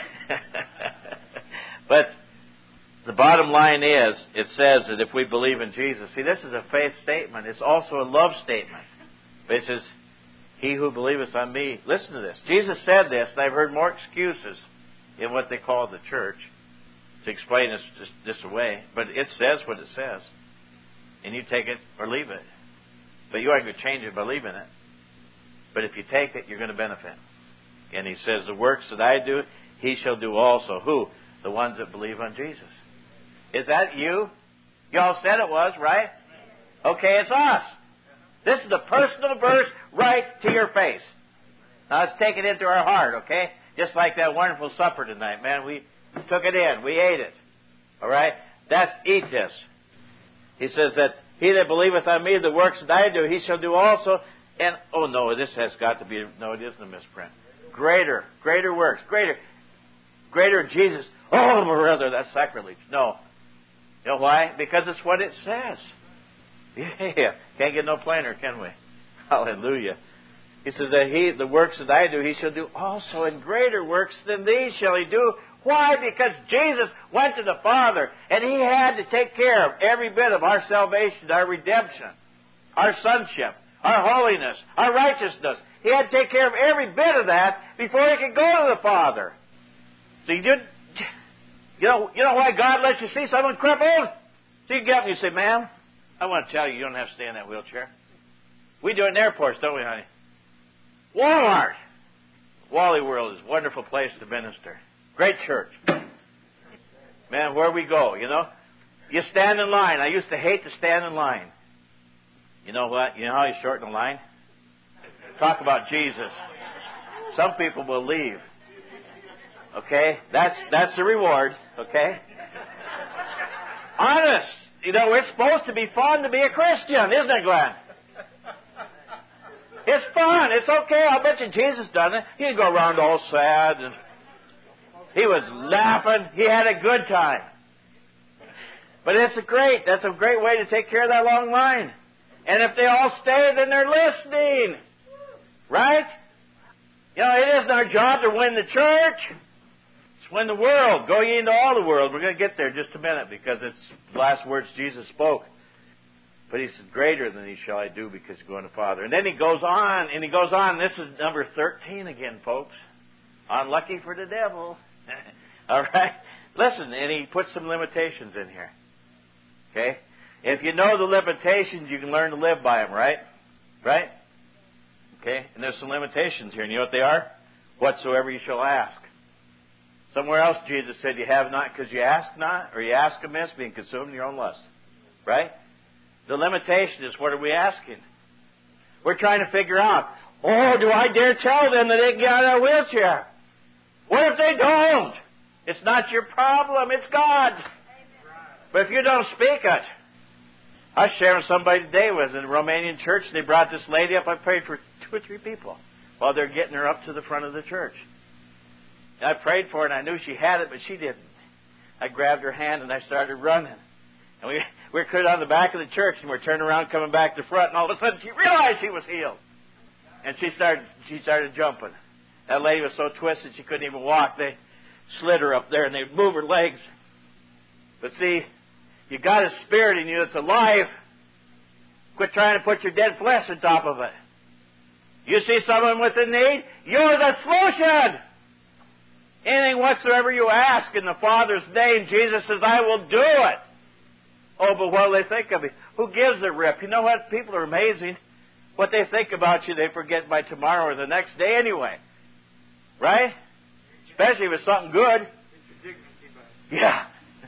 But the bottom line is, it says that if we believe in Jesus, see, this is a faith statement. It's also a love statement. But it says, he who believeth on me, listen to this. Jesus said this, and I've heard more excuses in what they call the church to explain this away. But it says what it says. And you take it or leave it. But you aren't going to change it by leaving it. But if you take it, you're going to benefit. And he says, the works that I do, he shall do also. Who? The ones that believe on Jesus. Is that you? You all said it was, right? Okay, it's us. This is a personal verse right to your face. Now let's take it into our heart, okay? Just like that wonderful supper tonight, man. We took it in. We ate it. All right? That's eat this. He says that he that believeth on me, the works that I do, he shall do also. And, oh no, this has got to be, no, it isn't a misprint. Greater works. Greater Jesus. Oh, brother, that's sacrilege. No. You know why? Because it's what it says. Yeah. Can't get no plainer, can we? Hallelujah. He says that the works that I do, he shall do also, and greater works than these shall he do. Why? Because Jesus went to the Father, and he had to take care of every bit of our salvation, our redemption, our sonship, our holiness, our righteousness. He had to take care of every bit of that before he could go to the Father. So you know why God lets you see someone crippled? So you get up and you say, ma'am, I want to tell you, you don't have to stay in that wheelchair. We do it in airports, don't we, honey? Walmart. Wally World is a wonderful place to minister. Great church. Man, where we go, you know? You stand in line. I used to hate to stand in line. You know what? You know how you shorten a line? Talk about Jesus. Some people will leave. Okay? That's the reward. Okay? Honest. You know, it's supposed to be fun to be a Christian, isn't it, Glenn? It's fun. It's okay. I bet you Jesus done it. He didn't go around all sad. And he was laughing. He had a good time. But that's a great way to take care of that long line. And if they all stay, then they're listening. Right? You know, it isn't our job to win the church. It's win the world. Go ye into all the world. We're going to get there in just a minute because it's the last words Jesus spoke. But he said, greater than these shall I do because you're going to Father. And then he goes on, and he goes on. This is number 13 again, folks. Unlucky for the devil. All right? Listen, and he puts some limitations in here. Okay? If you know the limitations, you can learn to live by them, right? Right? Okay? And there's some limitations here. And you know what they are? Whatsoever you shall ask. Somewhere else, Jesus said, you have not because you ask not, or you ask amiss, being consumed in your own lust. Right? The limitation is, what are we asking? We're trying to figure out, oh, do I dare tell them that they can get out of that wheelchair? What if they don't? It's not your problem, it's God's. But if you don't speak it. I was sharing with somebody today who was in a Romanian church, and they brought this lady up. I prayed for 2 or 3 people while they're getting her up to the front of the church. And I prayed for her, and I knew she had it, but she didn't. I grabbed her hand, and I started running. And we're clear down the back of the church, and we're turning around, coming back to front, and all of a sudden she realized she was healed. And she started jumping. That lady was so twisted she couldn't even walk. They slid her up there, and they moved her legs. But see, you got a spirit in you that's alive. Quit trying to put your dead flesh on top of it. You see someone with a need, you're the solution. Anything whatsoever you ask in the Father's name, Jesus says, I will do it. Oh, but what will they think of you? Who gives a rip? You know what? People are amazing. What they think about you, they forget by tomorrow or the next day anyway. Right? Especially if it's something good. Yeah.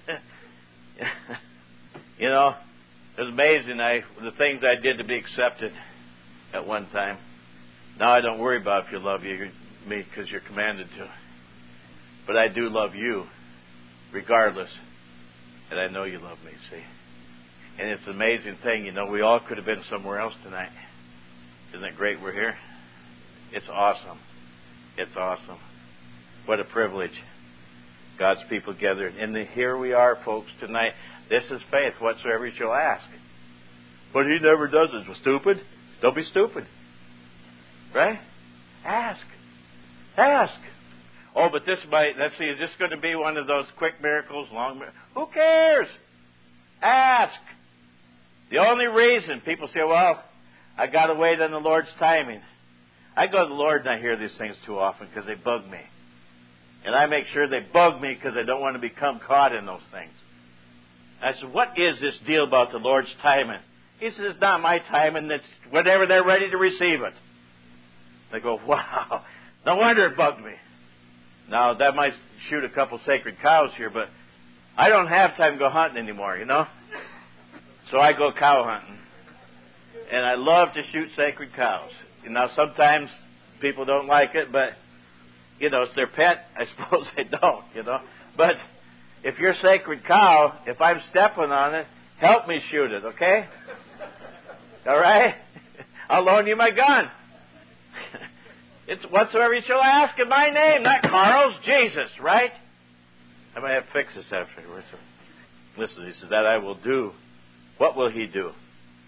You know, it was amazing the things I did to be accepted at one time. Now I don't worry about if you love me because you're commanded to. But I do love you regardless. And I know you love me, see. And it's an amazing thing. You know, we all could have been somewhere else tonight. Isn't it great we're here? It's awesome. It's awesome. What a privilege. God's people gathered. And here we are, folks, tonight. This is faith, whatsoever you shall ask. But he never does it. Well, stupid? Don't be stupid. Right? Ask. Ask. Oh, but this might, let's see, is this going to be one of those quick miracles, long miracles? Who cares? Ask. The only reason people say, well, I got to wait on the Lord's timing. I go to the Lord and I hear these things too often because they bug me. And I make sure they bug me because I don't want to become caught in those things. I said, what is this deal about the Lord's timing? He says, it's not my timing. It's whenever they're ready to receive it. I go, wow. No wonder it bugged me. Now, that might shoot a couple sacred cows here, but I don't have time to go hunting anymore, you know? So I go cow hunting. And I love to shoot sacred cows. Now, sometimes people don't like it, but, you know, it's their pet. I suppose they don't, you know. But if you're a sacred cow, if I'm stepping on it, help me shoot it, okay? All right? I'll loan you my gun. It's whatsoever you shall ask in my name, not Carl's, Jesus, right? I might have to fix this afterwards. Listen, he says, that I will do. What will he do?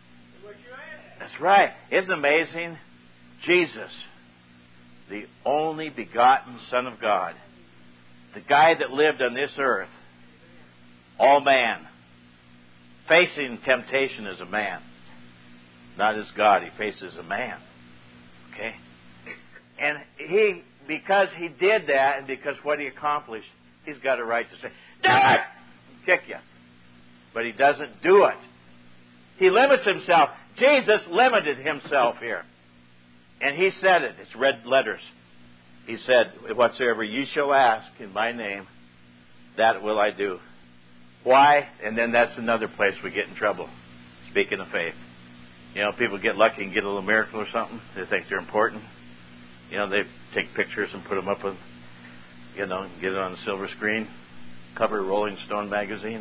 That's right. Isn't it amazing? Jesus, the only begotten Son of God, the guy that lived on this earth, all man, facing temptation as a man, not as God. He faces a man. Okay? And he, because he did that and because what he accomplished, he's got a right to say, do it! Kick you. But he doesn't do it. He limits himself. Jesus limited himself here. And he said it. It's red letters. He said, whatsoever you shall ask in my name, that will I do. Why? And then that's another place we get in trouble. Speaking of faith. You know, people get lucky and get a little miracle or something. They think they're important. You know, they take pictures and put them up on, you know, and get it on the silver screen. Cover Rolling Stone magazine.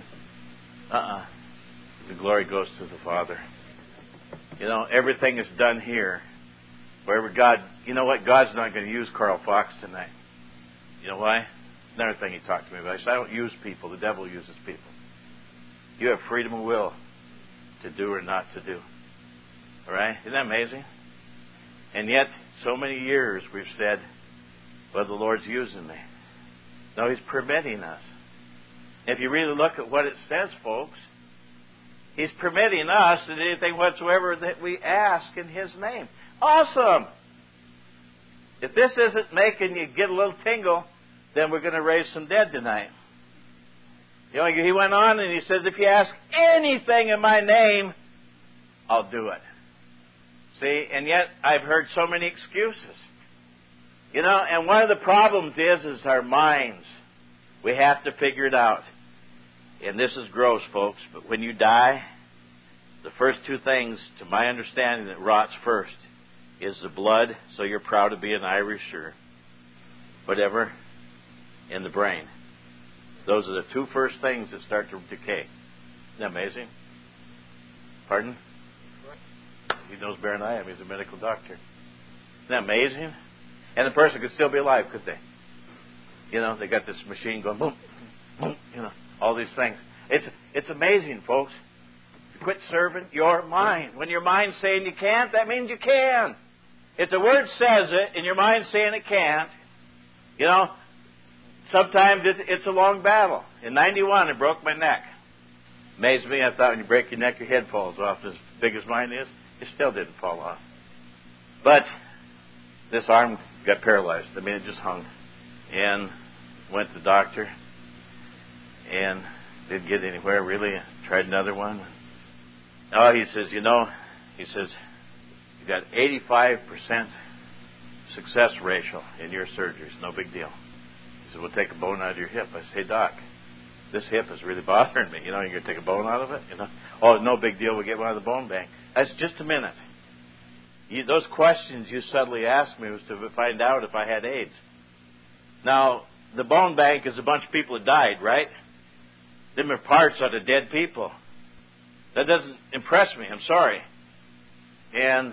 The glory goes to the Father. You know, everything is done here. Wherever God, you know what? God's not going to use Carl Fox tonight. You know why? It's another thing he talked to me about. He said, I don't use people. The devil uses people. You have freedom of will to do or not to do. All right? Isn't that amazing? And yet, so many years we've said, well, the Lord's using me. No, he's permitting us. If you really look at what it says, folks, he's permitting us to do anything whatsoever that we ask in his name. Awesome! If this isn't making you get a little tingle, then we're going to raise some dead tonight. You know, he went on and he says, if you ask anything in my name, I'll do it. See, and yet I've heard so many excuses. You know, and one of the problems is our minds. We have to figure it out. And this is gross, folks, but when you die, the first two things, to my understanding, that rots first is the blood, so you're proud to be an Irish or whatever, and the brain. Those are the two first things that start to decay. Isn't that amazing? Pardon? He knows better than I am. He's a medical doctor. Isn't that amazing? And the person could still be alive, could they? You know, they got this machine going boom, boom, you know, all these things. It's amazing, folks. To quit serving your mind. When your mind's saying you can't, that means you can. If the Word says it and your mind's saying it can't, sometimes it's a long battle. In 91, I broke my neck. Amazed me, I thought when you break your neck, your head falls off. As big as mine is, it still didn't fall off. But this arm got paralyzed. It just hung. And went to the doctor and didn't get anywhere, really. Tried another one. Oh, he says, you got 85% success ratio in your surgeries. No big deal. He said, we'll take a bone out of your hip. I said, hey, Doc, this hip is really bothering me. You're going to take a bone out of it? Oh, no big deal. We'll get one out of the bone bank. That's just a minute. Those questions you subtly asked me was to find out if I had AIDS. Now, the bone bank is a bunch of people that died, right? Them are parts out of dead people. That doesn't impress me. I'm sorry. And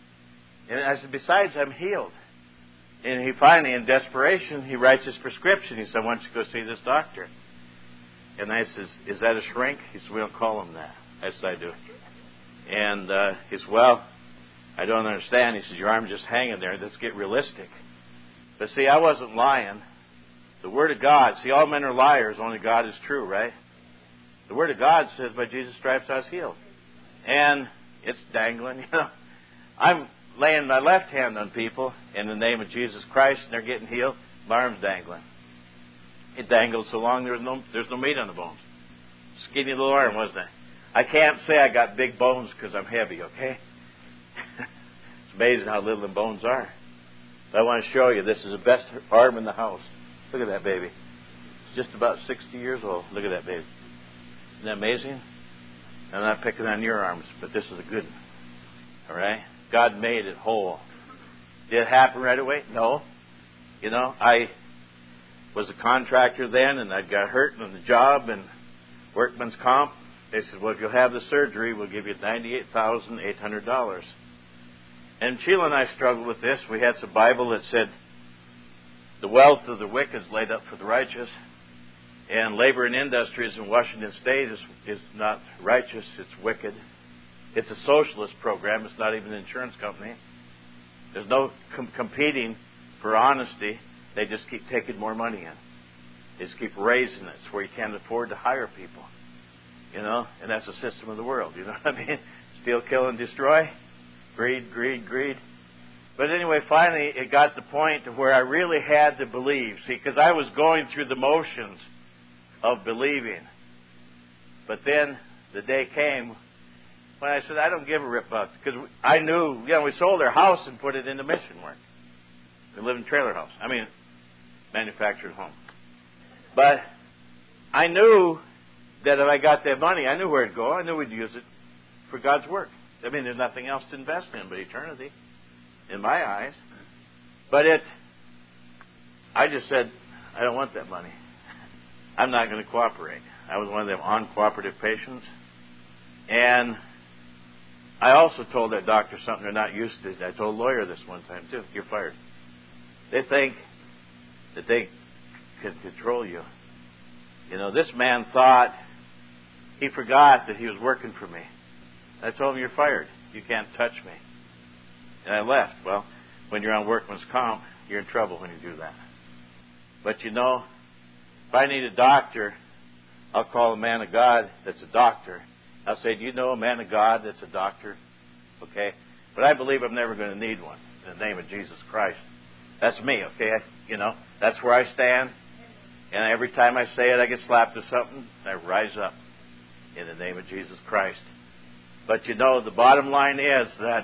I said, besides, I'm healed. And he finally, in desperation, he writes his prescription. He said, why don't you go see this doctor? And I says, is that a shrink? He said, we don't call him that. I said, I do. And he said, well, I don't understand. He says, your arm's just hanging there. Let's get realistic. But see, I wasn't lying. The Word of God, see, all men are liars, only God is true, right? The Word of God says, by Jesus' stripes I was healed. And it's dangling, I'm laying my left hand on people in the name of Jesus Christ, and they're getting healed. My arm's dangling. It dangled so long there's no meat on the bones. Skinny little arm, wasn't it? I can't say I got big bones because I'm heavy, okay? It's amazing how little the bones are. But I want to show you, this is the best arm in the house. Look at that baby. It's just about 60 years old. Look at that baby. Isn't that amazing? I'm not picking on your arms, but this is a good one. All right? God made it whole. Did it happen right away? No. I was a contractor then, and I got hurt on the job and workman's comp. They said, well, if you'll have the surgery, we'll give you $98,800. And Sheila and I struggled with this. We had some Bible that said, the wealth of the wicked is laid up for the righteous. And Labor and Industries in Washington State is not righteous, it's wicked. It's a socialist program. It's not even an insurance company. There's no competing for honesty. They just keep taking more money in. They just keep raising it. It's where you can't afford to hire people. And that's the system of the world. You know what I mean? Steal, kill, and destroy. Greed, greed, greed. But anyway, finally, it got to the point to where I really had to believe. See, because I was going through the motions of believing. But then the day came when I said, I don't give a rip about it. Because I knew, we sold our house and put it into mission work. We live in a trailer house. Manufactured home. But I knew that if I got that money, I knew where it'd go. I knew we'd use it for God's work. There's nothing else to invest in but eternity, in my eyes. But I just said, I don't want that money. I'm not going to cooperate. I was one of them uncooperative patients. And I also told that doctor something they're not used to. I told a lawyer this one time, too. You're fired. They think that they can control you. This man thought, he forgot that he was working for me. I told him, you're fired. You can't touch me. And I left. Well, when you're on workman's comp, you're in trouble when you do that. But if I need a doctor, I'll call a man of God that's a doctor. I'll say, do you know a man of God that's a doctor? Okay? But I believe I'm never going to need one in the name of Jesus Christ. That's me, okay? That's where I stand. And every time I say it, I get slapped with something, and I rise up in the name of Jesus Christ. But the bottom line is that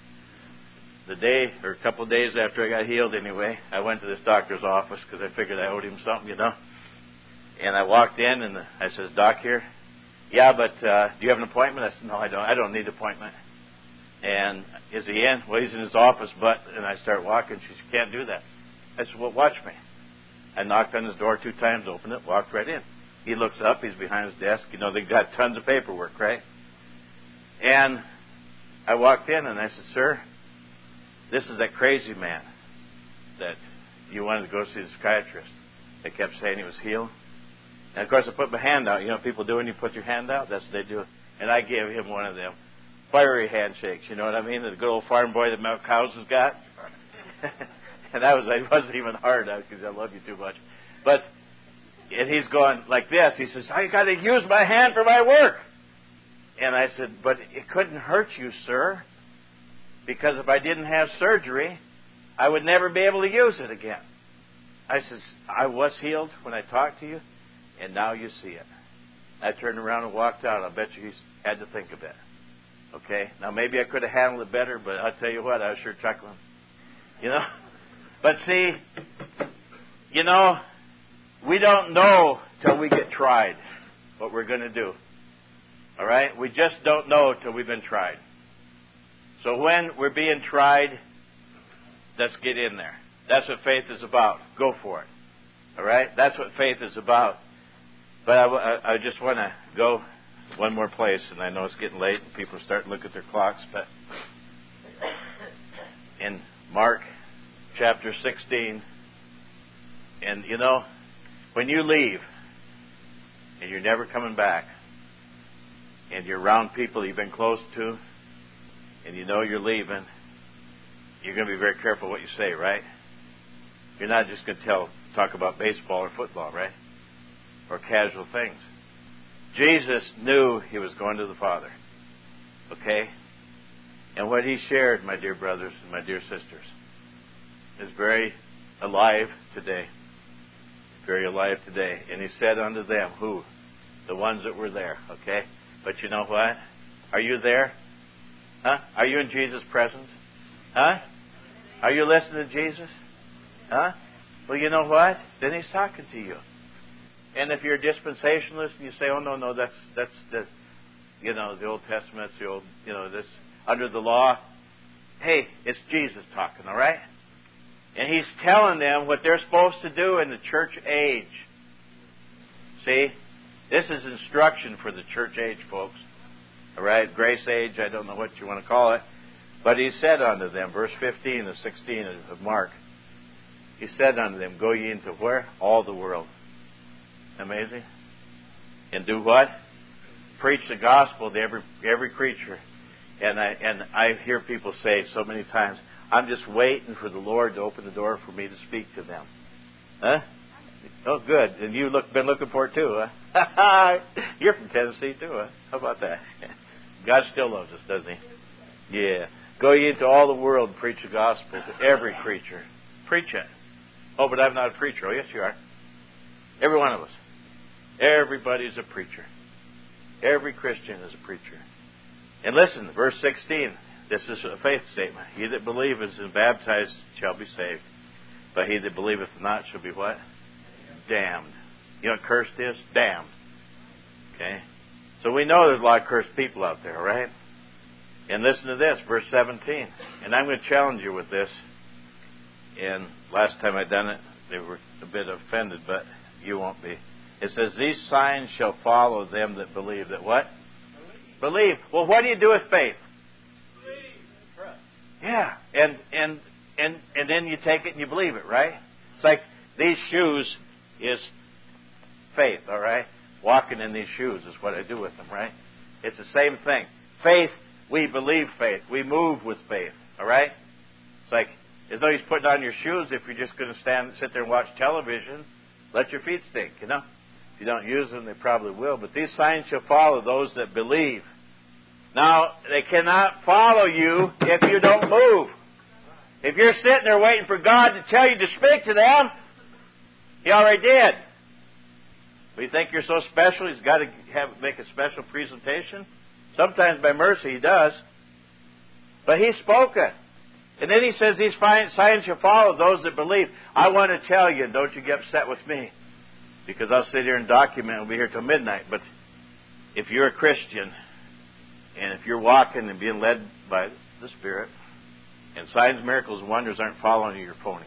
the day, or a couple of days after I got healed anyway, I went to this doctor's office because I figured I owed him something, And I walked in and I says, Doc here? Yeah, but do you have an appointment? I said, no, I don't. I don't need an appointment. And is he in? Well, he's in his office, and I start walking. She said, you can't do that. I said, well, watch me. I knocked on his door 2 times, opened it, walked right in. He looks up, he's behind his desk. They got tons of paperwork, right? And I walked in and I said, sir, this is that crazy man that you wanted to go see the psychiatrist. They kept saying he was healed. And, of course, I put my hand out. You know what people do when you put your hand out? That's what they do. And I gave him one of them fiery handshakes. You know what I mean? The good old farm boy that milk cows has got. And it wasn't even hard because I love you too much. And he's going like this. He says, I got to use my hand for my work. And I said, but it couldn't hurt you, sir, because if I didn't have surgery, I would never be able to use it again. I says, I was healed when I talked to you, and now you see it. I turned around and walked out. I bet you he had to think of it. Okay? Now, maybe I could have handled it better, but I'll tell you what, I was sure chuckling. You know? But see, you know, we don't know till we get tried what we're going to do. All right? We just don't know till we've been tried. So when we're being tried, let's get in there. That's what faith is about. Go for it. All right? That's what faith is about. But I just want to go one more place, and I know it's getting late, and people are starting to look at their clocks, but in Mark chapter 16, and you know, when you leave, and you're never coming back, and you're around people you've been close to, and you know you're leaving, you're going to be very careful what you say, right? You're not just going to talk about baseball or football, right? Or casual things. Jesus knew he was going to the Father. Okay? And what he shared, my dear brothers and my dear sisters, is very alive today. Very alive today. And he said unto them, who? The ones that were there. Okay? But you know what? Are you there? Huh? Are you in Jesus' presence? Huh? Are you listening to Jesus? Huh? Well, you know what? Then he's talking to you. And if you're a dispensationalist and you say, oh, no, that's the, you know, the Old Testament, the old, you know, this, under the law. Hey, it's Jesus talking, all right? And he's telling them what they're supposed to do in the church age. See? This is instruction for the church age, folks. All right? Grace age, I don't know what you want to call it. But he said unto them, verse 15 and 16 of Mark, he said unto them, go ye into where? All the world. Amazing. And do what? Preach the gospel to every creature. And I hear people say so many times, I'm just waiting for the Lord to open the door for me to speak to them. Huh? Oh, good. And you've been looking for it too, huh? You're from Tennessee too, huh? How about that? God still loves us, doesn't he? Yeah. Go ye into all the world and preach the gospel to every creature. Preach it. Oh, but I'm not a preacher. Oh, yes, you are. Every one of us. Everybody's a preacher. Every Christian is a preacher. And listen, verse 16. This is a faith statement. He that believeth and is baptized shall be saved. But he that believeth not shall be what? Damned. You know what cursed is? Damned. Okay? So we know there's a lot of cursed people out there, right? And listen to this, verse 17. And I'm going to challenge you with this. And last time I done it, they were a bit offended, but you won't be. It says, these signs shall follow them that believe. That what? Believe. Well, what do you do with faith? Believe. Yeah. And then you take it and you believe it, right? It's like these shoes is faith, all right? Walking in these shoes is what I do with them, right? It's the same thing. Faith, we believe faith. We move with faith, all right? It's like, as though he's putting on your shoes if you're just going to sit there and watch television. Let your feet stink, you know. If you don't use them, they probably will. But these signs shall follow those that believe. Now, they cannot follow you if you don't move. If you're sitting there waiting for God to tell you to speak to them, He already did. But you think you're so special, He's got to make a special presentation? Sometimes by mercy He does. But He's spoken. And then He says, these signs shall follow those that believe. I want to tell you, don't you get upset with me, because I'll sit here and document, we'll be here till midnight. But if you're a Christian, and if you're walking and being led by the Spirit, and signs, miracles, and wonders aren't following you, you're phony.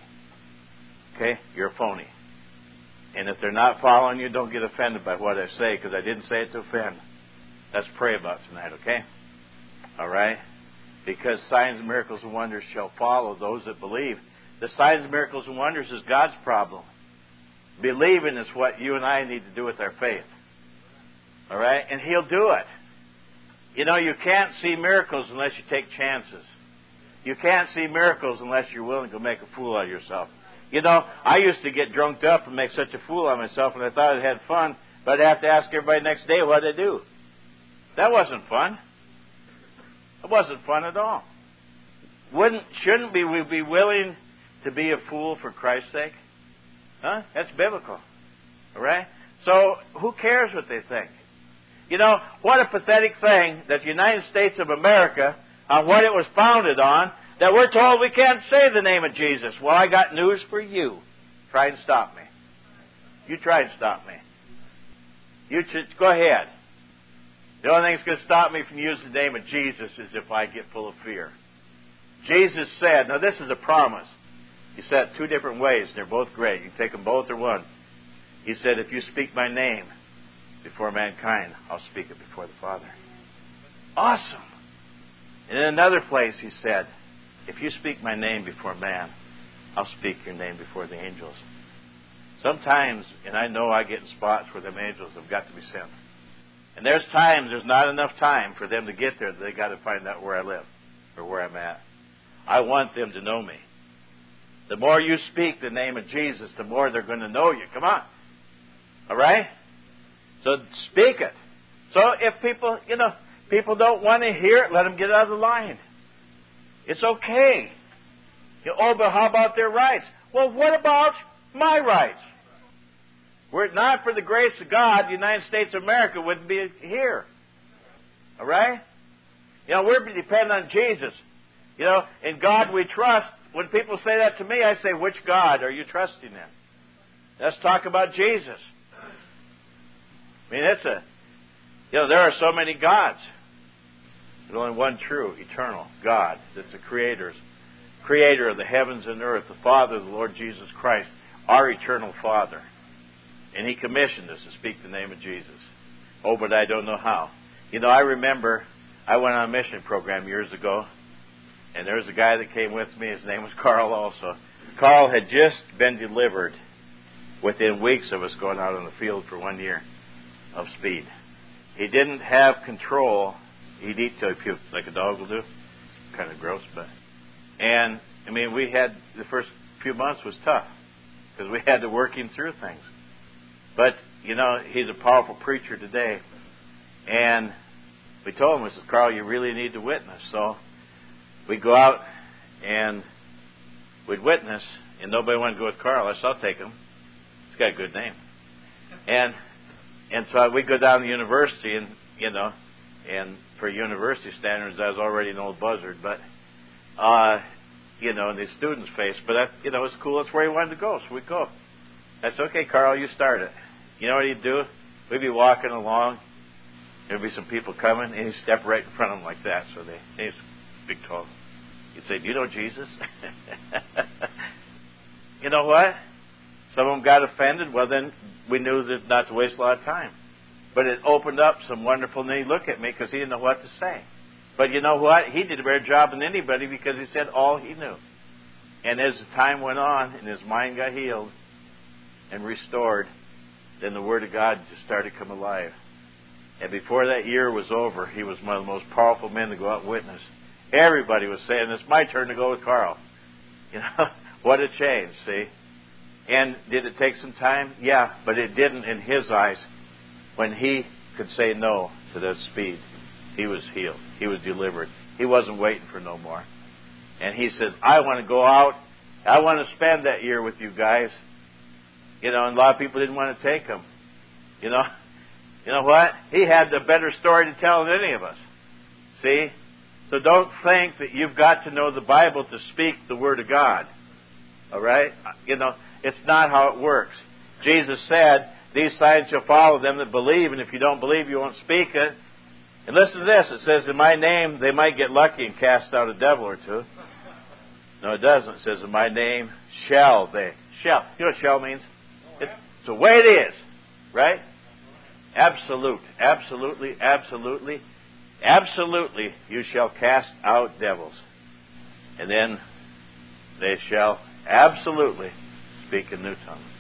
Okay? You're a phony. And if they're not following you, don't get offended by what I say, because I didn't say it to offend. Let's pray about tonight, okay? All right? Because signs, miracles, and wonders shall follow those that believe. The signs, miracles, and wonders is God's problem. Believing is what you and I need to do with our faith. All right? And He'll do it. You know, you can't see miracles unless you take chances. You can't see miracles unless you're willing to make a fool out of yourself. You know, I used to get drunked up and make such a fool out of myself, and I thought I had fun, but I'd have to ask everybody next day what I do. That wasn't fun. It wasn't fun at all. Shouldn't we be willing to be a fool for Christ's sake? Huh? That's biblical. All right? So, who cares what they think? You know, what a pathetic thing that the United States of America, on what it was founded on, that we're told we can't say the name of Jesus. Well, I got news for you. Try and stop me. You try and stop me. You should go ahead. The only thing that's going to stop me from using the name of Jesus is if I get full of fear. Jesus said, now this is a promise. He said it 2 different ways, and they're both great. You can take them both or one. He said, if you speak my name before mankind, I'll speak it before the Father. Awesome. And in another place he said, if you speak my name before man, I'll speak your name before the angels. Sometimes, and I know I get in spots where them angels have got to be sent. And there's times there's not enough time for them to get there. They got to find out where I live or where I'm at. I want them to know me. The more you speak the name of Jesus, the more they're going to know you. Come on. All right? So speak it. So if people don't want to hear it, let them get out of the line. It's okay. But how about their rights? Well, what about my rights? Were it not for the grace of God, the United States of America wouldn't be here. All right? We're dependent on Jesus. In God we trust. When people say that to me, I say, which God are you trusting in? Let's talk about Jesus. I mean, there are so many gods. There's only one true, eternal God that's the creator of the heavens and earth, the Father of the Lord Jesus Christ, our eternal Father. And He commissioned us to speak the name of Jesus. Oh, but I don't know how. I remember I went on a mission program years ago, and there was a guy that came with me. His name was Carl also. Carl had just been delivered within weeks of us going out on the field for 1 year of speed. He didn't have control. He'd eat till he puked, like a dog will do. Kind of gross, but... And, we had... The first few months was tough, because we had to work him through things. But, he's a powerful preacher today. And we told him, we said, Carl, you really need to witness. So we'd go out and we'd witness, and nobody wanted to go with Carl. I said, I'll take him. He's got a good name. And so we'd go down to the university, and, and for university standards, I was already an old buzzard, but, in the students' face. But, it was cool. That's where he wanted to go, so we'd go. I said, okay, Carl, you start it. You know what he'd do? We'd be walking along. There'd be some people coming, and he'd step right in front of them like that. So he's big, tall. He'd say, do you know Jesus? You know what? Some of them got offended. Well, then we knew that not to waste a lot of time. But it opened up some wonderful, and then he'd look at me because he didn't know what to say. But you know what? He did a better job than anybody because he said all he knew. And as the time went on and his mind got healed and restored, then the Word of God just started to come alive. And before that year was over, he was one of the most powerful men to go out and witness. Everybody was saying, it's my turn to go with Carl. What a change, see? And did it take some time? Yeah, but it didn't in his eyes. When he could say no to that speed, he was healed. He was delivered. He wasn't waiting for no more. And he says, I want to go out. I want to spend that year with you guys. And a lot of people didn't want to take him. You know what? He had the better story to tell than any of us. See? So don't think that you've got to know the Bible to speak the Word of God. All right? It's not how it works. Jesus said, these signs shall follow them that believe, and if you don't believe, you won't speak it. And listen to this. It says, in my name, they might get lucky and cast out a devil or two. No, it doesn't. It says, in my name shall they. Shall. You know what shall means? It's the way it is. Right? Absolute. Absolutely. Absolutely. Absolutely. You shall cast out devils. And then they shall absolutely speak in new tongues.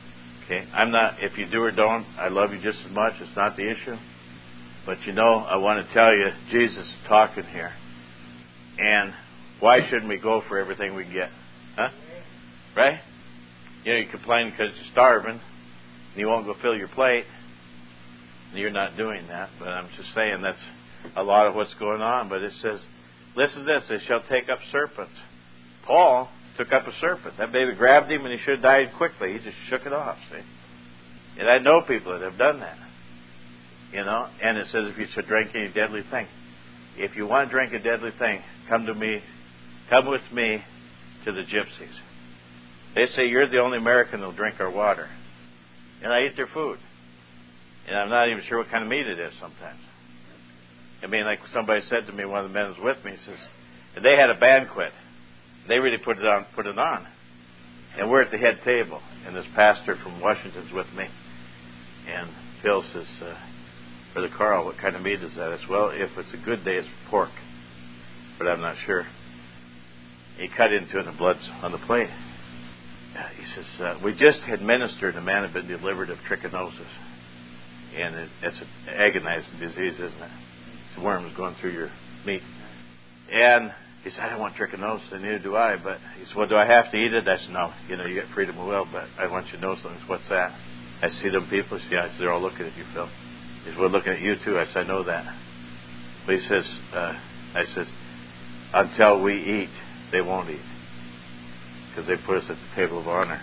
Okay? I'm not, if you do or don't, I love you just as much. It's not the issue. But you know, I want to tell you, Jesus is talking here. And why shouldn't we go for everything we can get? Huh? Right? You know, you complain because you're starving, and you won't go fill your plate. And you're not doing that. But I'm just saying that's a lot of what's going on. But it says, listen to this, they shall take up serpents. Paul took up a serpent. That baby grabbed him and he should have died quickly. He just shook it off, see? And I know people that have done that. You know? And it says if you should drink any deadly thing. If you want to drink a deadly thing, come to me. Come with me to the gypsies. They say you're the only American that will drink our water. And I eat their food. And I'm not even sure what kind of meat it is sometimes. I mean, like somebody said to me, one of the men was with me, he says, and they had a banquet. They really put it on. And we're at the head table. And this pastor from Washington's with me. And Phil says, Brother Carl, what kind of meat is that? I said, well, if it's a good day, it's pork. But I'm not sure. He cut into it and the blood's on the plate. He says, we just had ministered a man had been delivered of trichinosis. And it's an agonizing disease, isn't it? It's worms going through your meat. And he said, I don't want trichinosis, and neither do I. But he said, well, do I have to eat it? I said, no, you know, you get freedom of will, but I want you to know something. What's that? I see them people. I said, they're all looking at you, Phil. He said, we're looking at you too. I said, I know that. But he says, I says, until we eat, they won't eat. Because they put us at the table of honor.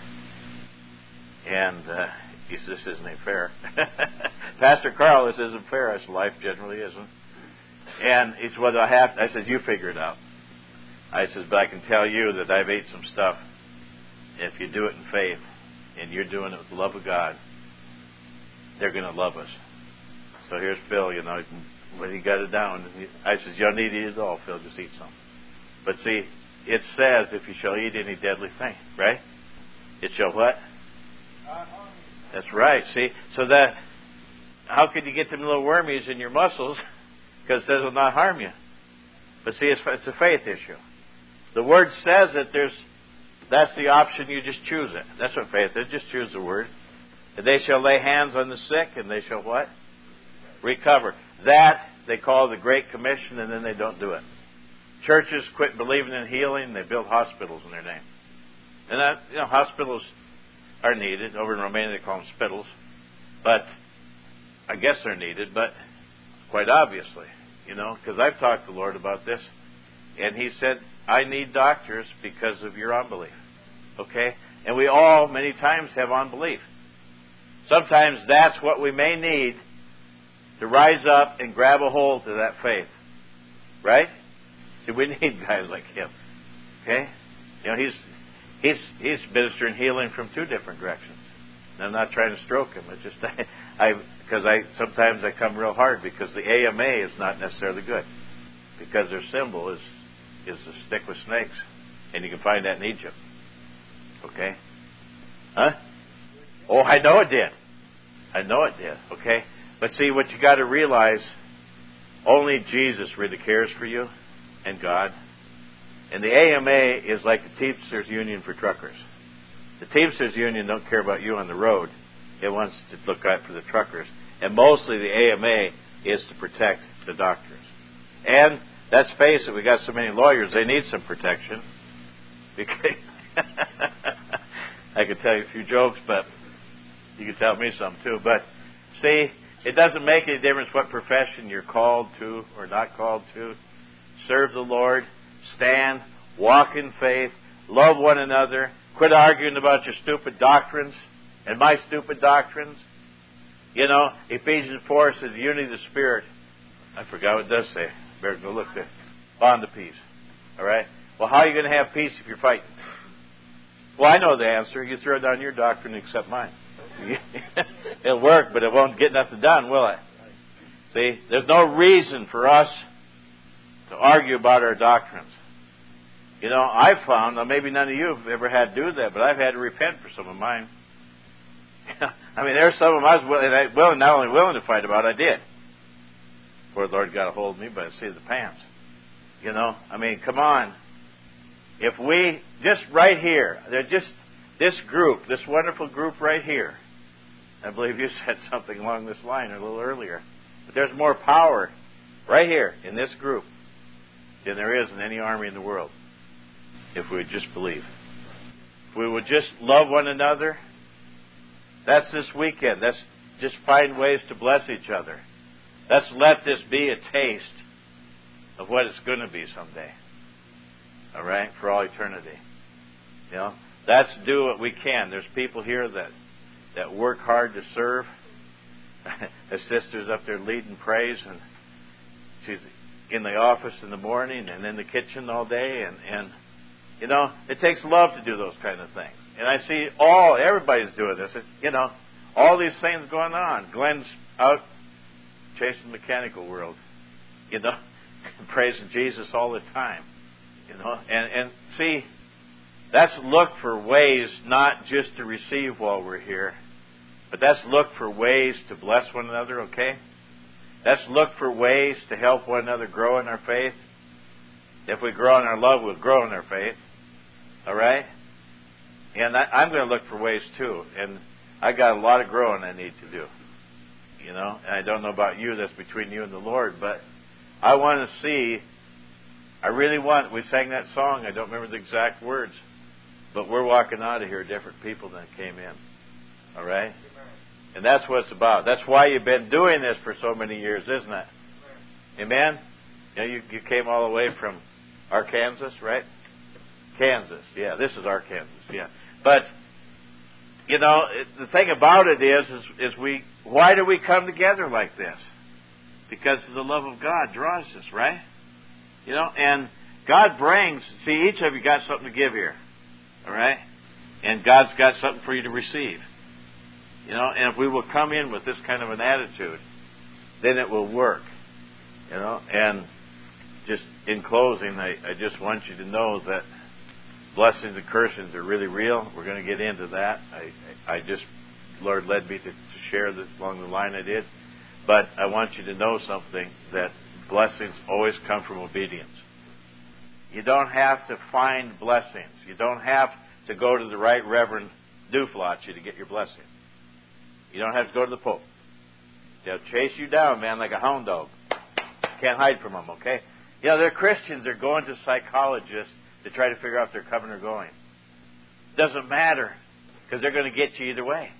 And he says, this isn't fair. Pastor Carl, this isn't fair. I said, life generally isn't. And he said, well, do I have to? I said, you figure it out. I said, but I can tell you that I've ate some stuff. If you do it in faith, and you're doing it with the love of God, they're going to love us. So here's Phil, you know, when he got it down. I said, you don't need to eat it all, Phil, just eat some. But see, it says, if you shall eat any deadly thing, right? It shall what? That's right, see? So that, how could you get them little wormies in your muscles? Because it says it will not harm you. But see, it's a faith issue. The Word says that that's the option, you just choose it. That's what faith is, just choose the Word. And they shall lay hands on the sick, and they shall what? Recover. That they call the Great Commission, and then they don't do it. Churches quit believing in healing, they build hospitals in their name. And that, you know, hospitals are needed. Over in Romania they call them spitals. But I guess they're needed, but quite obviously, you know, because I've talked to the Lord about this, and He said, I need doctors because of your unbelief. Okay? And we all, many times, have unbelief. Sometimes that's what we may need to rise up and grab a hold of that faith. Right? See, we need guys like him. Okay? You know, he's ministering healing from two different directions. And I'm not trying to stroke him. It's just because sometimes I come real hard because the AMA is not necessarily good. Because their symbol is a stick with snakes. And you can find that in Egypt. Okay? Huh? Oh, I know it did. Okay? But see, what you got to realize, only Jesus really cares for you and God. And the AMA is like the Teamsters Union for truckers. The Teamsters Union don't care about you on the road. It wants to look out for the truckers. And mostly the AMA is to protect the doctors. And let's face it, we got so many lawyers, they need some protection. I could tell you a few jokes, but you could tell me some too. But see, it doesn't make any difference what profession you're called to or not called to. Serve the Lord, stand, walk in faith, love one another, quit arguing about your stupid doctrines and my stupid doctrines. You know, Ephesians 4 says unity of the Spirit. I forgot what it does say. Better go look there. Bond of peace. All right? Well, how are you going to have peace if you're fighting? Well, I know the answer. You throw down your doctrine and accept mine. It'll work, but it won't get nothing done, will it? See, there's no reason for us to argue about our doctrines. You know, I've found, now maybe none of you have ever had to do that, but I've had to repent for some of mine. I mean, there's some of them I was not only willing to fight about, I did. Before the Lord got a hold of me by the seat of the pants. You know, I mean, come on. If we, just right here, they're just this group, this wonderful group right here, I believe you said something along this line a little earlier. But there's more power right here in this group than there is in any army in the world, if we would just believe. If we would just love one another. That's this weekend. Let's just find ways to bless each other. Let's let this be a taste of what it's going to be someday. All right? For all eternity. You know? Let's do what we can. There's people here that work hard to serve. A sister's up there leading praise, and she's in the office in the morning and in the kitchen all day, and you know, it takes love to do those kind of things. And I see everybody's doing this. It's, you know, all these things going on. Glenn's out chasing the mechanical world, you know, praising Jesus all the time, you know. And see, let's look for ways not just to receive while we're here, but let's look for ways to bless one another, okay? Let's look for ways to help one another grow in our faith. If we grow in our love, we'll grow in our faith. All right? And I'm going to look for ways too. And I got a lot of growing I need to do. You know? And I don't know about you. That's between you and the Lord. But I want to see, we sang that song. I don't remember the exact words. But we're walking out of here different people than came in. All right? And that's what it's about. That's why you've been doing this for so many years, isn't it? Amen? You know, you came all the way from Arkansas, right? Kansas. Yeah, this is Arkansas. Yeah. But, you know, the thing about it is why do we come together like this? Because the love of God draws us, right? You know, and God brings, see, each of you got something to give here. All right? And God's got something for you to receive. You know, and if we will come in with this kind of an attitude, then it will work. You know, and just in closing, I just want you to know that blessings and cursings are really real. We're going to get into that. Lord led me to share this along the line I did. But I want you to know something, that blessings always come from obedience. You don't have to find blessings. You don't have to go to the right Reverend Duflachi to get your blessing. You don't have to go to the Pope. They'll chase you down, man, like a hound dog. Can't hide from them, okay? You know, they're Christians. They're going to psychologists to try to figure out if they're coming or going. Doesn't matter, because they're going to get you either way.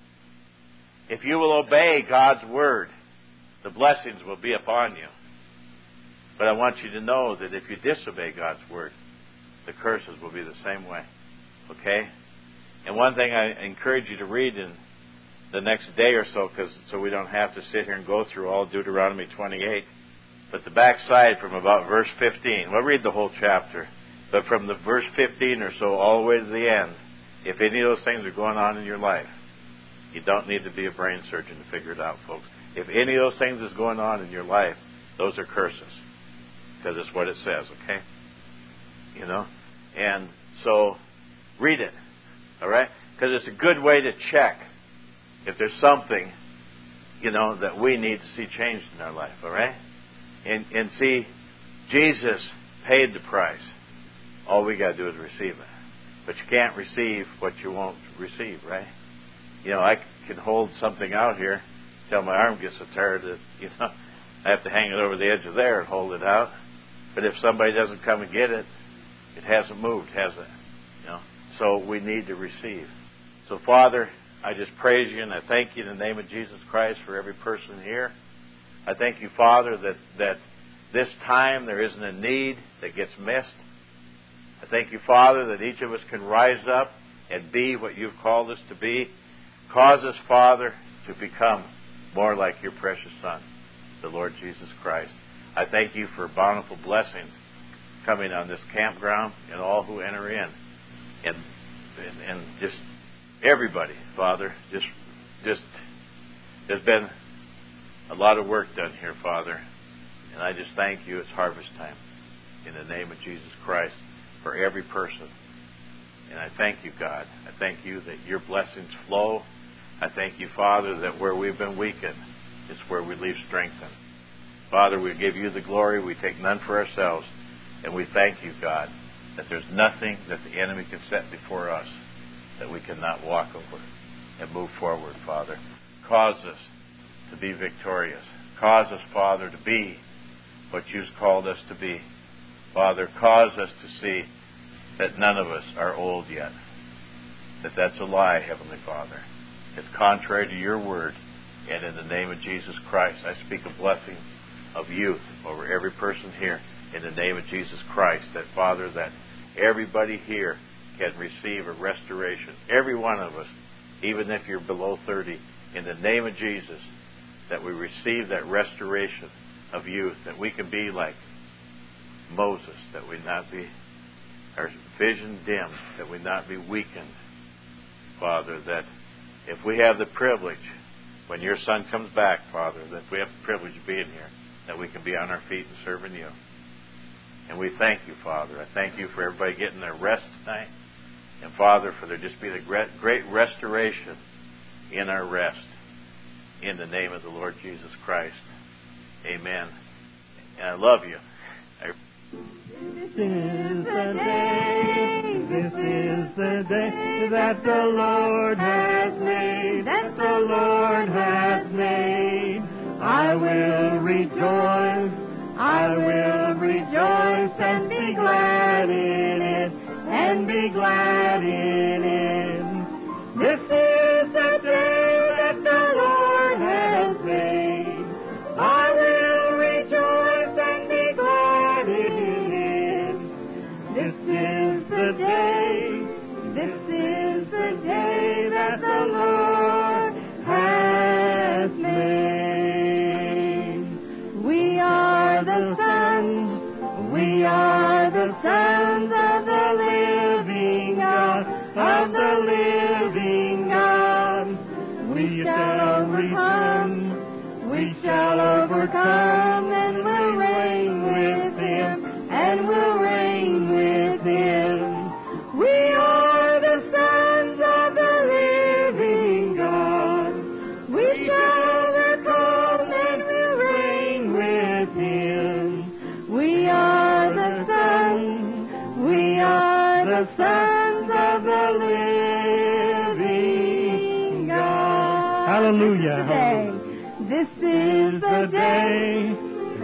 If you will obey God's word, the blessings will be upon you. But I want you to know that if you disobey God's word, the curses will be the same way. Okay? And one thing I encourage you to read in the next day or so, so we don't have to sit here and go through all Deuteronomy 28. But the backside from about verse 15, we'll read the whole chapter, but from the verse 15 or so all the way to the end, if any of those things are going on in your life, you don't need to be a brain surgeon to figure it out, folks. If any of those things is going on in your life, those are curses. Because it's what it says, okay? You know? And so, read it. All right? Because it's a good way to check if there's something, you know, that we need to see changed in our life, all right? And see, Jesus paid the price. All we got to do is receive it. But you can't receive what you won't receive, right? You know, I can hold something out here till my arm gets so tired that, you know, I have to hang it over the edge of there and hold it out. But if somebody doesn't come and get it, it hasn't moved, has it? You know? So we need to receive. So, Father, I just praise you and I thank you in the name of Jesus Christ for every person here. I thank you, Father, that this time there isn't a need that gets missed. I thank you, Father, that each of us can rise up and be what you've called us to be. Cause us, Father, to become more like your precious Son, the Lord Jesus Christ. I thank you for bountiful blessings coming on this campground and all who enter in. And just everybody, Father, just there's been a lot of work done here, Father. And I just thank you. It's harvest time. In the name of Jesus Christ, for every person. And I thank you, God. I thank you that your blessings flow. I thank you, Father, that where we've been weakened is where we leave strengthened. Father, we give you the glory. We take none for ourselves. And we thank you, God, that there's nothing that the enemy can set before us that we cannot walk over and move forward, Father. cause us to be victorious. Cause us, Father, to be what You've called us to be. Father, cause us to see that none of us are old yet. That's a lie, Heavenly Father. It's contrary to Your word. And in the name of Jesus Christ, I speak a blessing of youth over every person here. In the name of Jesus Christ, that, Father, that everybody here can receive a restoration. Every one of us, even if you're below 30, in the name of Jesus, that we receive that restoration of youth, that we can be like Moses, that we not be our vision dimmed, that we not be weakened. Father, that if we have the privilege, when Your Son comes back, Father, that we have the privilege of being here, that we can be on our feet and serving You. And we thank You, Father. I thank You for everybody getting their rest tonight. And, Father, for there just be the great restoration in our rest. In the name of the Lord Jesus Christ. Amen. And I love you. This is the day that the Lord has made, that the Lord has made. I will rejoice and be glad in it, and be glad in it. This is the day that the Lord has made. I will rejoice and be glad in it. This is the day that the Lord has made. We are the sons of the living God, of the living God. We shall overcome, and will reign with Him, and will reign with Him. We are the sons of the living God. We shall overcome, and will reign with Him. We are the sons of the living God. Hallelujah. This is the day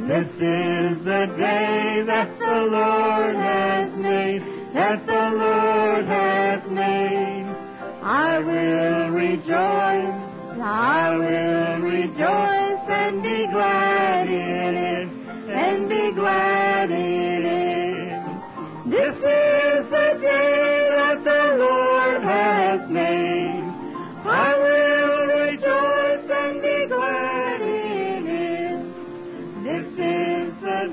that the Lord has made, that the Lord has made. I will rejoice and be glad in it, and be glad in it. This is the day that the Lord has made. I will rejoice and be glad in it. This is the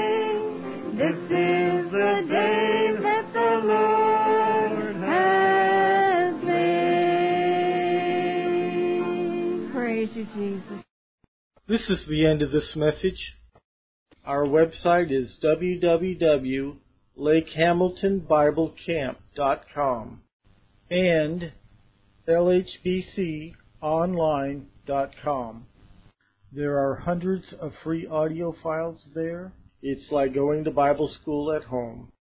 day that the Lord has made. Praise You, Jesus. This is the end of this message. Our website is www.lakehamiltonbiblecamp.com and lhbconline.com. There are hundreds of free audio files there. It's like going to Bible school at home.